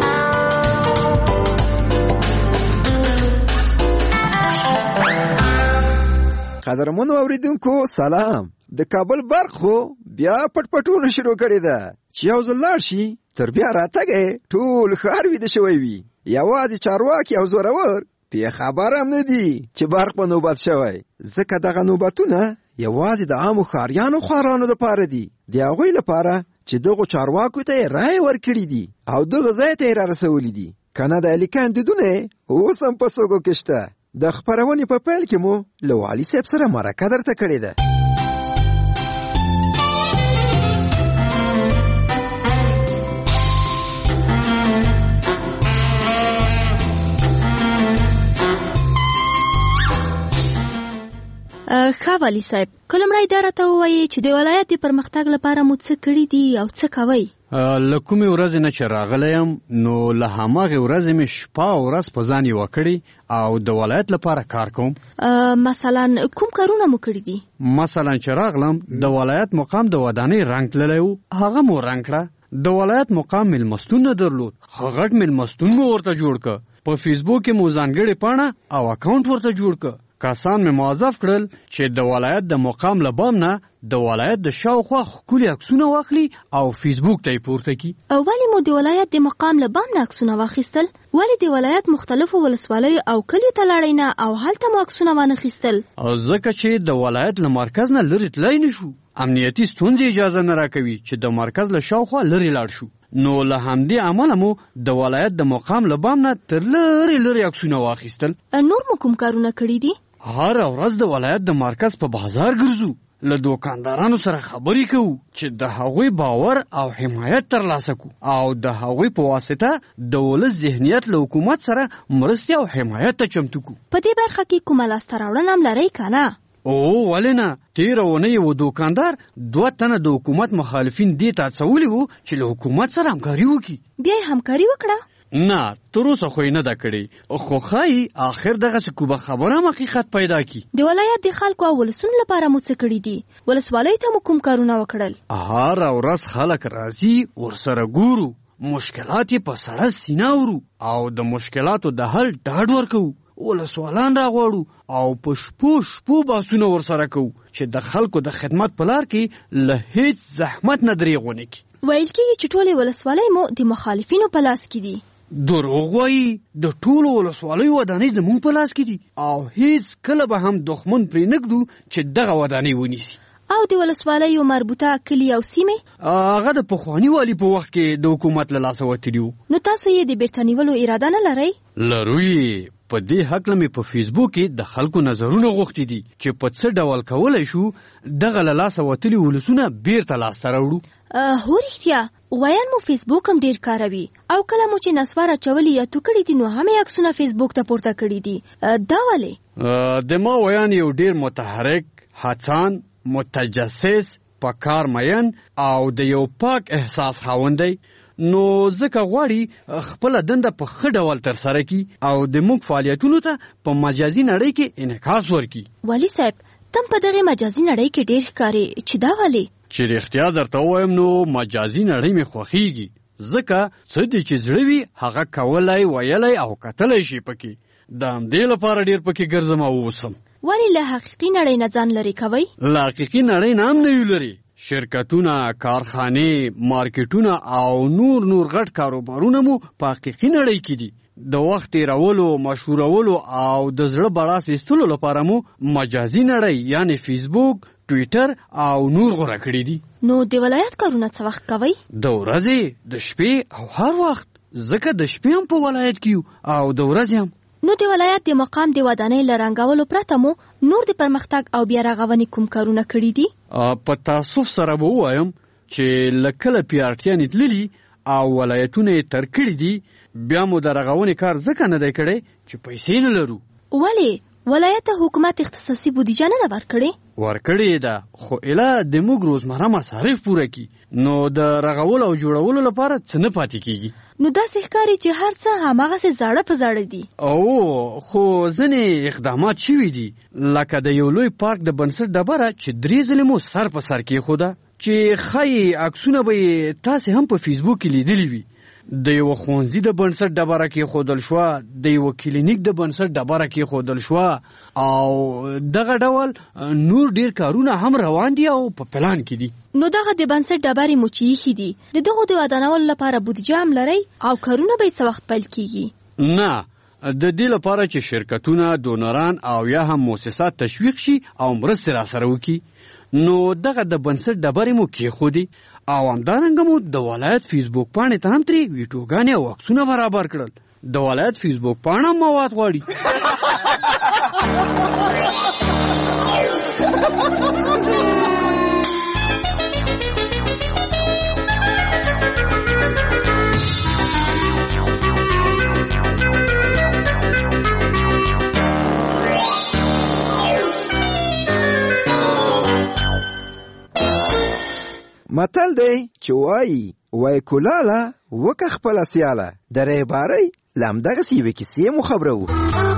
قدرمنو اوریدونکو سلام. د کابل برق خو بیا پټ پټونه شروع کړی ده چې یو ځل لاړ شي تر بیا راتګې ټول ښار ویده شوی وي. یوازې چارواکي او زورور پې خبر هم نه دي چې برق په نوبت شوی، ځکه دغه نوبتونه یوازې د عامو ښاریانو خوارانو دپاره دي، د هغوی لپاره چې دغو چارواکو ته یې رایې ورکړي دي او دغه ځای ته یې رارسولي دي. که نه د علي کاندیدونه اوس هم په سوګو کې شته. د خپرونې په پیل کې مو له والي صاحب سره مرکه درته کړې ده. ښه والي صاحب، که لومړی دا راته ووایي چې د ولایت د پرمختګ لپاره مو څه کړي دي او څه کوئ؟ له کومې ورځې نه چې راغلی یم نو له هماغې ورځې مې شپه او ورځ په ځان یوه کړې او د ولایت لپاره کار کوم. مثلا کوم کارونه مو کړي دي؟ مثلا چې راغلم د ولایت مقام د ودانۍ رنګ تللی و، هغه مو رنګ کړه. د ولایت مقام میلمستون نه درلود، غټ میلمستون مو ورته جوړ که. په فیسبوک کې مو ځانګړې پاڼه او اکاونټ ورته جوړ که. کسان مې موظف کړل چې د ولایت د مقام له بام نه د ولایت د شاوخوا ښکلي عکسونه واخلي او فیسبوک ته یې پورته کړي. ولې مو د ولایت د مقام له بام نه عکسونه واخیستل؟ ولې د ولایت مختلفو ولسوالیو او کلیو ته لاړئ نه او هلته مو عکسونه وانخیستل؟ ځکه چې د ولایت له مرکز نه لرې تللی نه شو. امنیتي ستونزې اجازه نه راکوي چې د مرکز له شاوخوا لرې لاړ شو. نو له همدې امله مو د ولایت د مقام له بام نه تر لرې لرې عکسونه واخیستل. نور مو کوم کارونه کړي دي؟ هر ورځ د ولایت د مرکز په بازار ګرځو، له دوکاندارانو سره خبرې کوو چې د هغوی باور او حمایت ترلاسه کو او د هغوی په واسطه د ولس ذهنیت له حکومت سره مرستې او حمایت ته چمتو کو. په دې برخه کې کومه لاسته راوړنه هم لرئ که نه؟ او ولې نه. تېره اونۍ یو دوکاندار دوه تنه د حکومت مخالفین دې ته هڅولي وو چې له حکومت سره همکاري وکړي. بیا یې همکاري وکړه؟ نه، تر اوسه خو یې نه ده کړې، خو ښایي آخر دغسې کومه خبره هم حقیقت پیدا کړي. د ولایت د خلکو او ولسونو لپاره مو څه کړي دي؟ ولسوالیو ته مو کوم کارونه وکړل؟ هره ورځ خلک راځي، ورسره ګورو، مشکلات یې په سړه سینه اورو او د مشکلاتو د حل ډاډ ورکوو. ولسوالان راغواړو او په شپو شپو بحثونه ورسره کوو چې د خلکو د خدمت په لار کې له هیڅ زحمت نه دریغ ونه کړي. ویل کېږي چې ټولې ولسوالۍ مو د مخالفینو په لاس کې دي. دروغ وایي. د ټولو ولسوالیو ودانۍ زموږ په لاس کې دي او هیڅ کله به هم دښمن پرې نږدو چې دغه ودانۍ ونیسي. او د ولسوالیو مربوطه کلی او سیمې هغه د پخواني والي په وخت کې د حکومت له لاسه وتلي وو. نو تاسو یې د بیرته نیولو اراده نه لرئ؟ لرو یې. په دې هکله مې په فیسبوک کې د خلکو نظرونه غوښتي دي چې په څه ډول کولی شو دغه له لاسه وتلي ولسونه بیرته لاسته راوړو. هو رښتیا ویان مو فیسبوک هم ډیر کاروي او کله مو چې نسوار اچولي یا تو کړي دي نو هم یې عکسونه فیسبوک ته پورته کړي دي. دا ولې؟ د ما ویان یو ډیر متحرک، هڅان، متجسس، پکار مین او د یو پاک احساس خاوند دی. نو ځکه غواړي خپل دنده په ښه ډول ترسره کړي او د موږ فعالیتونو ته په مجازي نړۍ کې انعکاس ورکړي. والي صاحب تم په دغه مجازي نړۍ کې ډیر ښکاري چې دا ولې؟ چې رښتیا درته ووایم نو مجازي نړۍ مې خوښیږي ځکه څه دي چې زړه وي هغه کولی، ویلی او کتلی شي پکې. د همدې لپاره ډیر پکې ګرځم او اوسم. ولې له حقیقي نړۍ نه ځان لرې کوئ؟ له حقیقي نړۍ نه هم نه یو لرې. شرکتونه، کارخانې، مارکیټونه او نور نور غټ کاروبارونه مو په حقیقي نړۍ کې دي. د وخت تیرولو، مشهورولو او د زړه بړاس ایستلو لپاره مو مجازي نړۍ یعنی فیسبوک، ټویټر او نور غوره کړي دي. نو د ولایت کارونه څه وخت کوئ؟ د ورځې، د شپې او هر وخت. ځکه د شپې هم په ولایت کې یو او د ورځې هم. نو د ولایت د مقام د ودانۍ له رنګولو پرته مو نور د پرمختګ او بیا رغونې کوم کارونه کړي دي؟ په تاسف سره به ووایم چې له کله پیارټیانې تللي او ولایتونه یې تر کړي دي بیا مو د رغونې کار ځکه نه دی کړی چې پیسې نه لرو. ولې؟ ولایت حکومت اختصاصي بودیجه نه ده ورکړې؟ ورکړې ده خو اله د موږ روزمره مصارف پوره کړي نو د رغولو او جوړولو لپاره څه نه پاتې کیږي. نو داسې ښکاري چې هر څه هماغسې زاړه په زاړه دي. او خو ځینې اقدامات شوي دي لکه د یو لوی پارک د بنسټ ډبره چې درې ځلې مو سر په سر کېښوده چې ښایي عکسونه به یې تاسې هم په فیسبوک کې لیدلي وي. د یو ښوونځي د بنسټ ډبره کېښودل شوه، د یو کلینیک د بنسټ ډبره کېښودل شوه او دغه ډول نور ډیر کارونه هم روان دي او په پلان کې دي. نو دغه د بنسټ ډبرې مو چې ایښي دي د دغو د ودانولو لپاره بودیجه هم لرئ او کارونه به یې څه وخت پیل کیږي؟ نه، د دې لپاره چې شرکتونه، دونران او یا هم مؤسسات تشویق شي او مرستې راسره وکړي نو دغه د بنسټ ډبرې مو کېښودې او همدارنګه مو د ولایت فیسبوک پاڼې ته هم ترې ویډیوګانې او عکسونه برابر کړل. د ولایت فیسبوک پاڼه مواد غواړي. متل دی چې وایي وای کولاله وکه خپله سیاله د ریبارۍ له همدغسې یوې کیسې مو خبروو.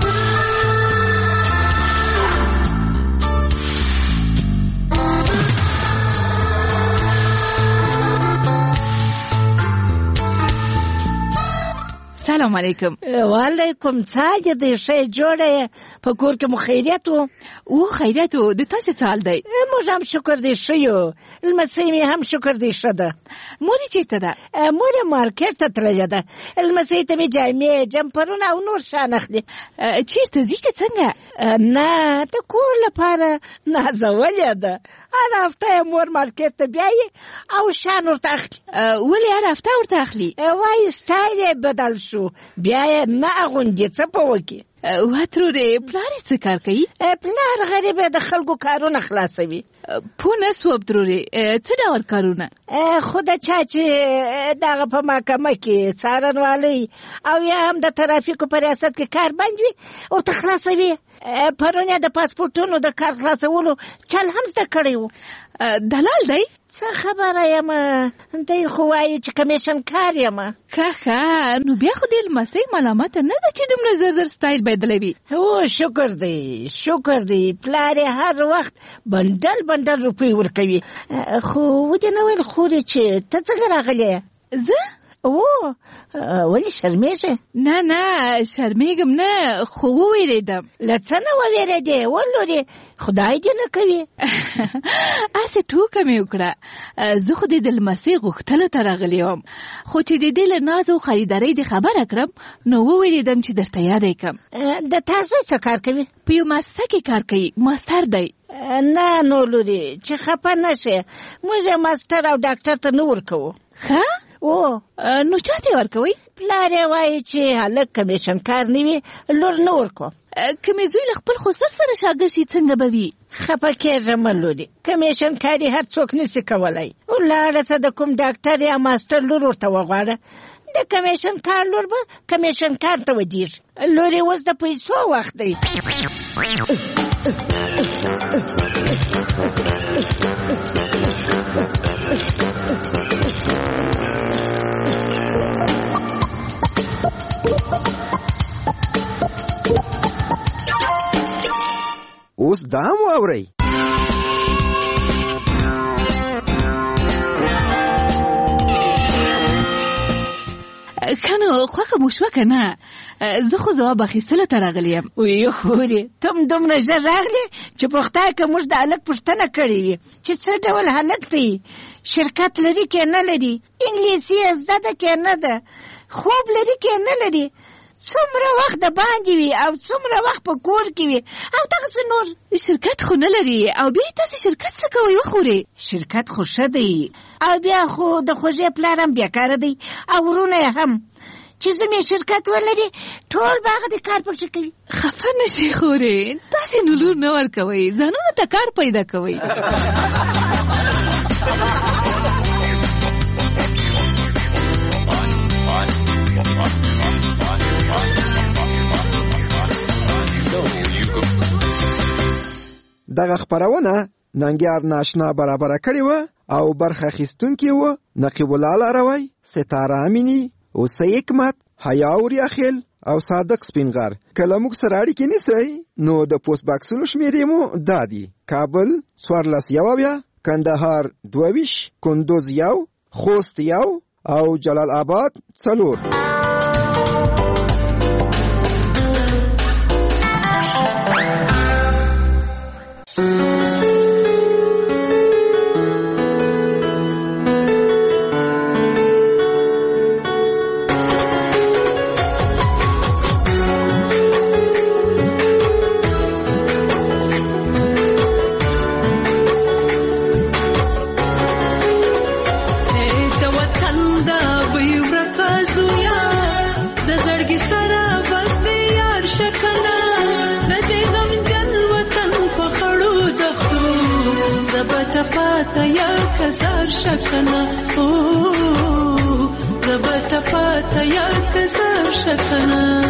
سلام علیکم. وعلیکم سلام. دې ښه جوړه په کور کې مو خیریت و؟ او خیریت و. د تاسې څه حال دی؟ موږ هم شکر دې ښه یو. لمسۍ مې هم شکر دې ښه ده. مور یې چېرته ده؟ مور یې مارکېټ ته تللې ده. لمسۍ ته مې جامې، جمپرونه او نور شیان اخلي. چېرته ځي که څنګه؟ نه، د کور لپاره نازولې ده. هر هفته یې مور مارکېټ ته بیایي او شیان ورته اخلي. ولې هر هفته ورته اخلي؟ وایي سټایل یې بدل شو، بیا یې نه اغوندي، څه په وکړي. وترورې پلار یې څه کار کوي؟ پلار غریب د خلکو کارونه خلاصوي. پوه نه سوم ترورې، څه ډول کارونه؟ خو د چا چې دغه په محکمه کې څارنوالۍ او یا هم د ترافیکو په ریاست کې کار بند وي ورته خلاصوي. پرون یې د پاسپورټونو د کار خلاصولو چل هم زده کړی و. دلال دی؟ څه خبره یم، دی خو وایي چې کمیشن کار یم. ښه ښه، نو بیا خو دې لمسۍ ملامته نه ده چې دومره زر زر سټایل بدلوي. او شکر دی شکر دی، پلار یې هر وخت بنډل بنډل روپۍ ورکوي. خو ودې نه ویل خورې چې ته څنګه راغلی یې؟ زه؟ او ولې شرمېږې؟ نه نه شرمېږم نه، خو ووېرېدم. له څه نه ووېرېدې ولورې؟ خدای دې نه کوي. هسې ټوکه مې وکړه. زه خو دې د لمسۍ غوښتلو ته راغلی وم، خو چې د دې له ناز او خریدارۍ دې خبره کړم نو ووېرېدم چې درته یادی کړم. د تاسو څه کار کوي؟ په یو مؤسسه کې کار کوي، ماستر دی. نه نو لورې چې خفه نه شې، موږ یې ماستر او ډاکټر ته نه ورکوو. ښه او نو چاته ورکوئ؟ پلار یې وایي چې هلک کمیشن کار نه وي لور نه ورکو. که مې زوی له خپل خسر سره شاګرد شي څنګه به وي؟ خفه کېږه مه لورې، کمیشن کار یې هر څوک نشي کولی. ولاړه څه د کوم ډاکټر یا ماستر لور ورته وغواړه، د کمیشن کار لور به کمیشن کار ته ودیږي. لورې اوس د پیسو وخت دی. اوس دا مو اورئ. کنو خوښه مو شوه که نه؟ زه خو ځواب اخیستلو ته راغلی یم. وی خورې ته هم دومره ژر راغلې چې پختا که موږ د هلک پوښتنه کړې وي چې څه ډول هلک دی، شرکت لري که نه لري، انګلیسي یې زده ده که نه ده، خوب لري که نه لري، څومره وخت د باندې وي او څومره وخت په کور کې وي او دغسې نور. شرکت خو نه لري او بیا یې تاسې شرکت څه کوئ وخورې؟ شرکت خو ښه دی او بیا خو د خوږې پلار هم بیکاره دی او ورونه یې هم، چې زه مې شرکت ولري ټول به هغه د کار پکښې کوي. خفه نه شئ خورې، تاسې نو لور نه ورکوئ، ځانونو ته کار پیدا کوئ. دغه خپرونه ننګیار ناشنا برابره کړې وه او برخه اخیستونکي وه نقیب الله لاروی، ستاره امینی، اوسۍ حکمت، حیا اوریاخیل او صادق سپینغر. که له موږ سره اړیکې نیسئ نو د پوسټ باکسونو شمېرې مو دا دي: کابل څوارلس یو اویا، کندهار دوه ویشت، کندوز یو، خوست یو او جلال آباد څلور. شکنه او زبط پاتا یا کزار شکنه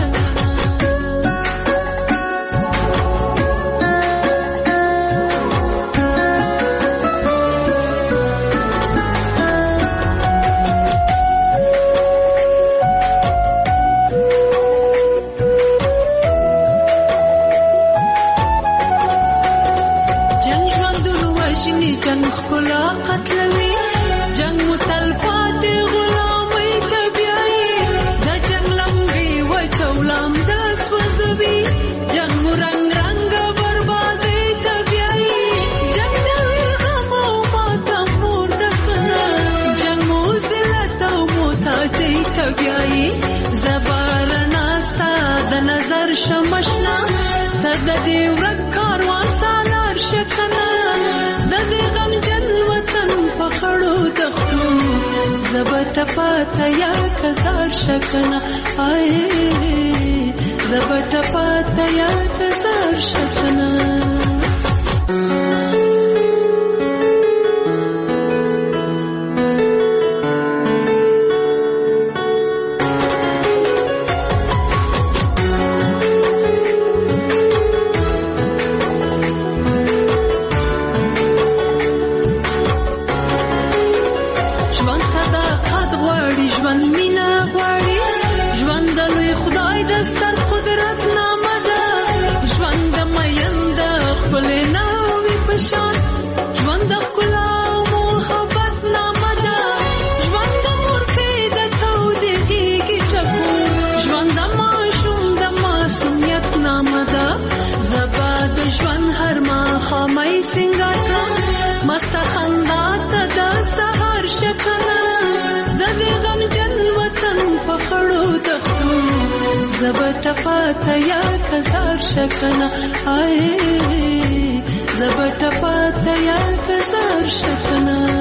پاتا یا کزار شکنه آئے زبط پاتا یا کزار شکنه ژوند د لوی خدای د ستر قدرت نامه ده ژوند د میند زبټ پاته یا کزار شکنه آی زبټ پاته یا کزار شکنه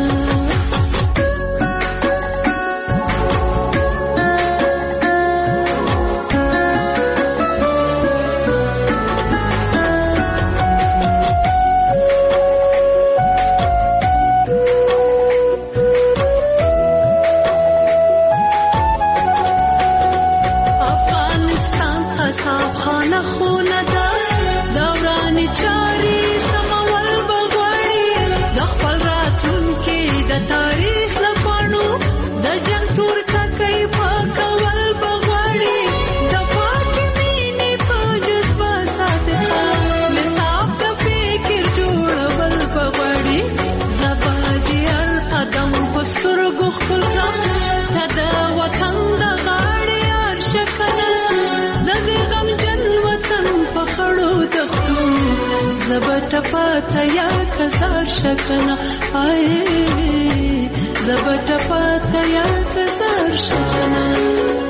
زبټ پاته یا کزار شکنه آی زبټ پاته یا کزار شکنه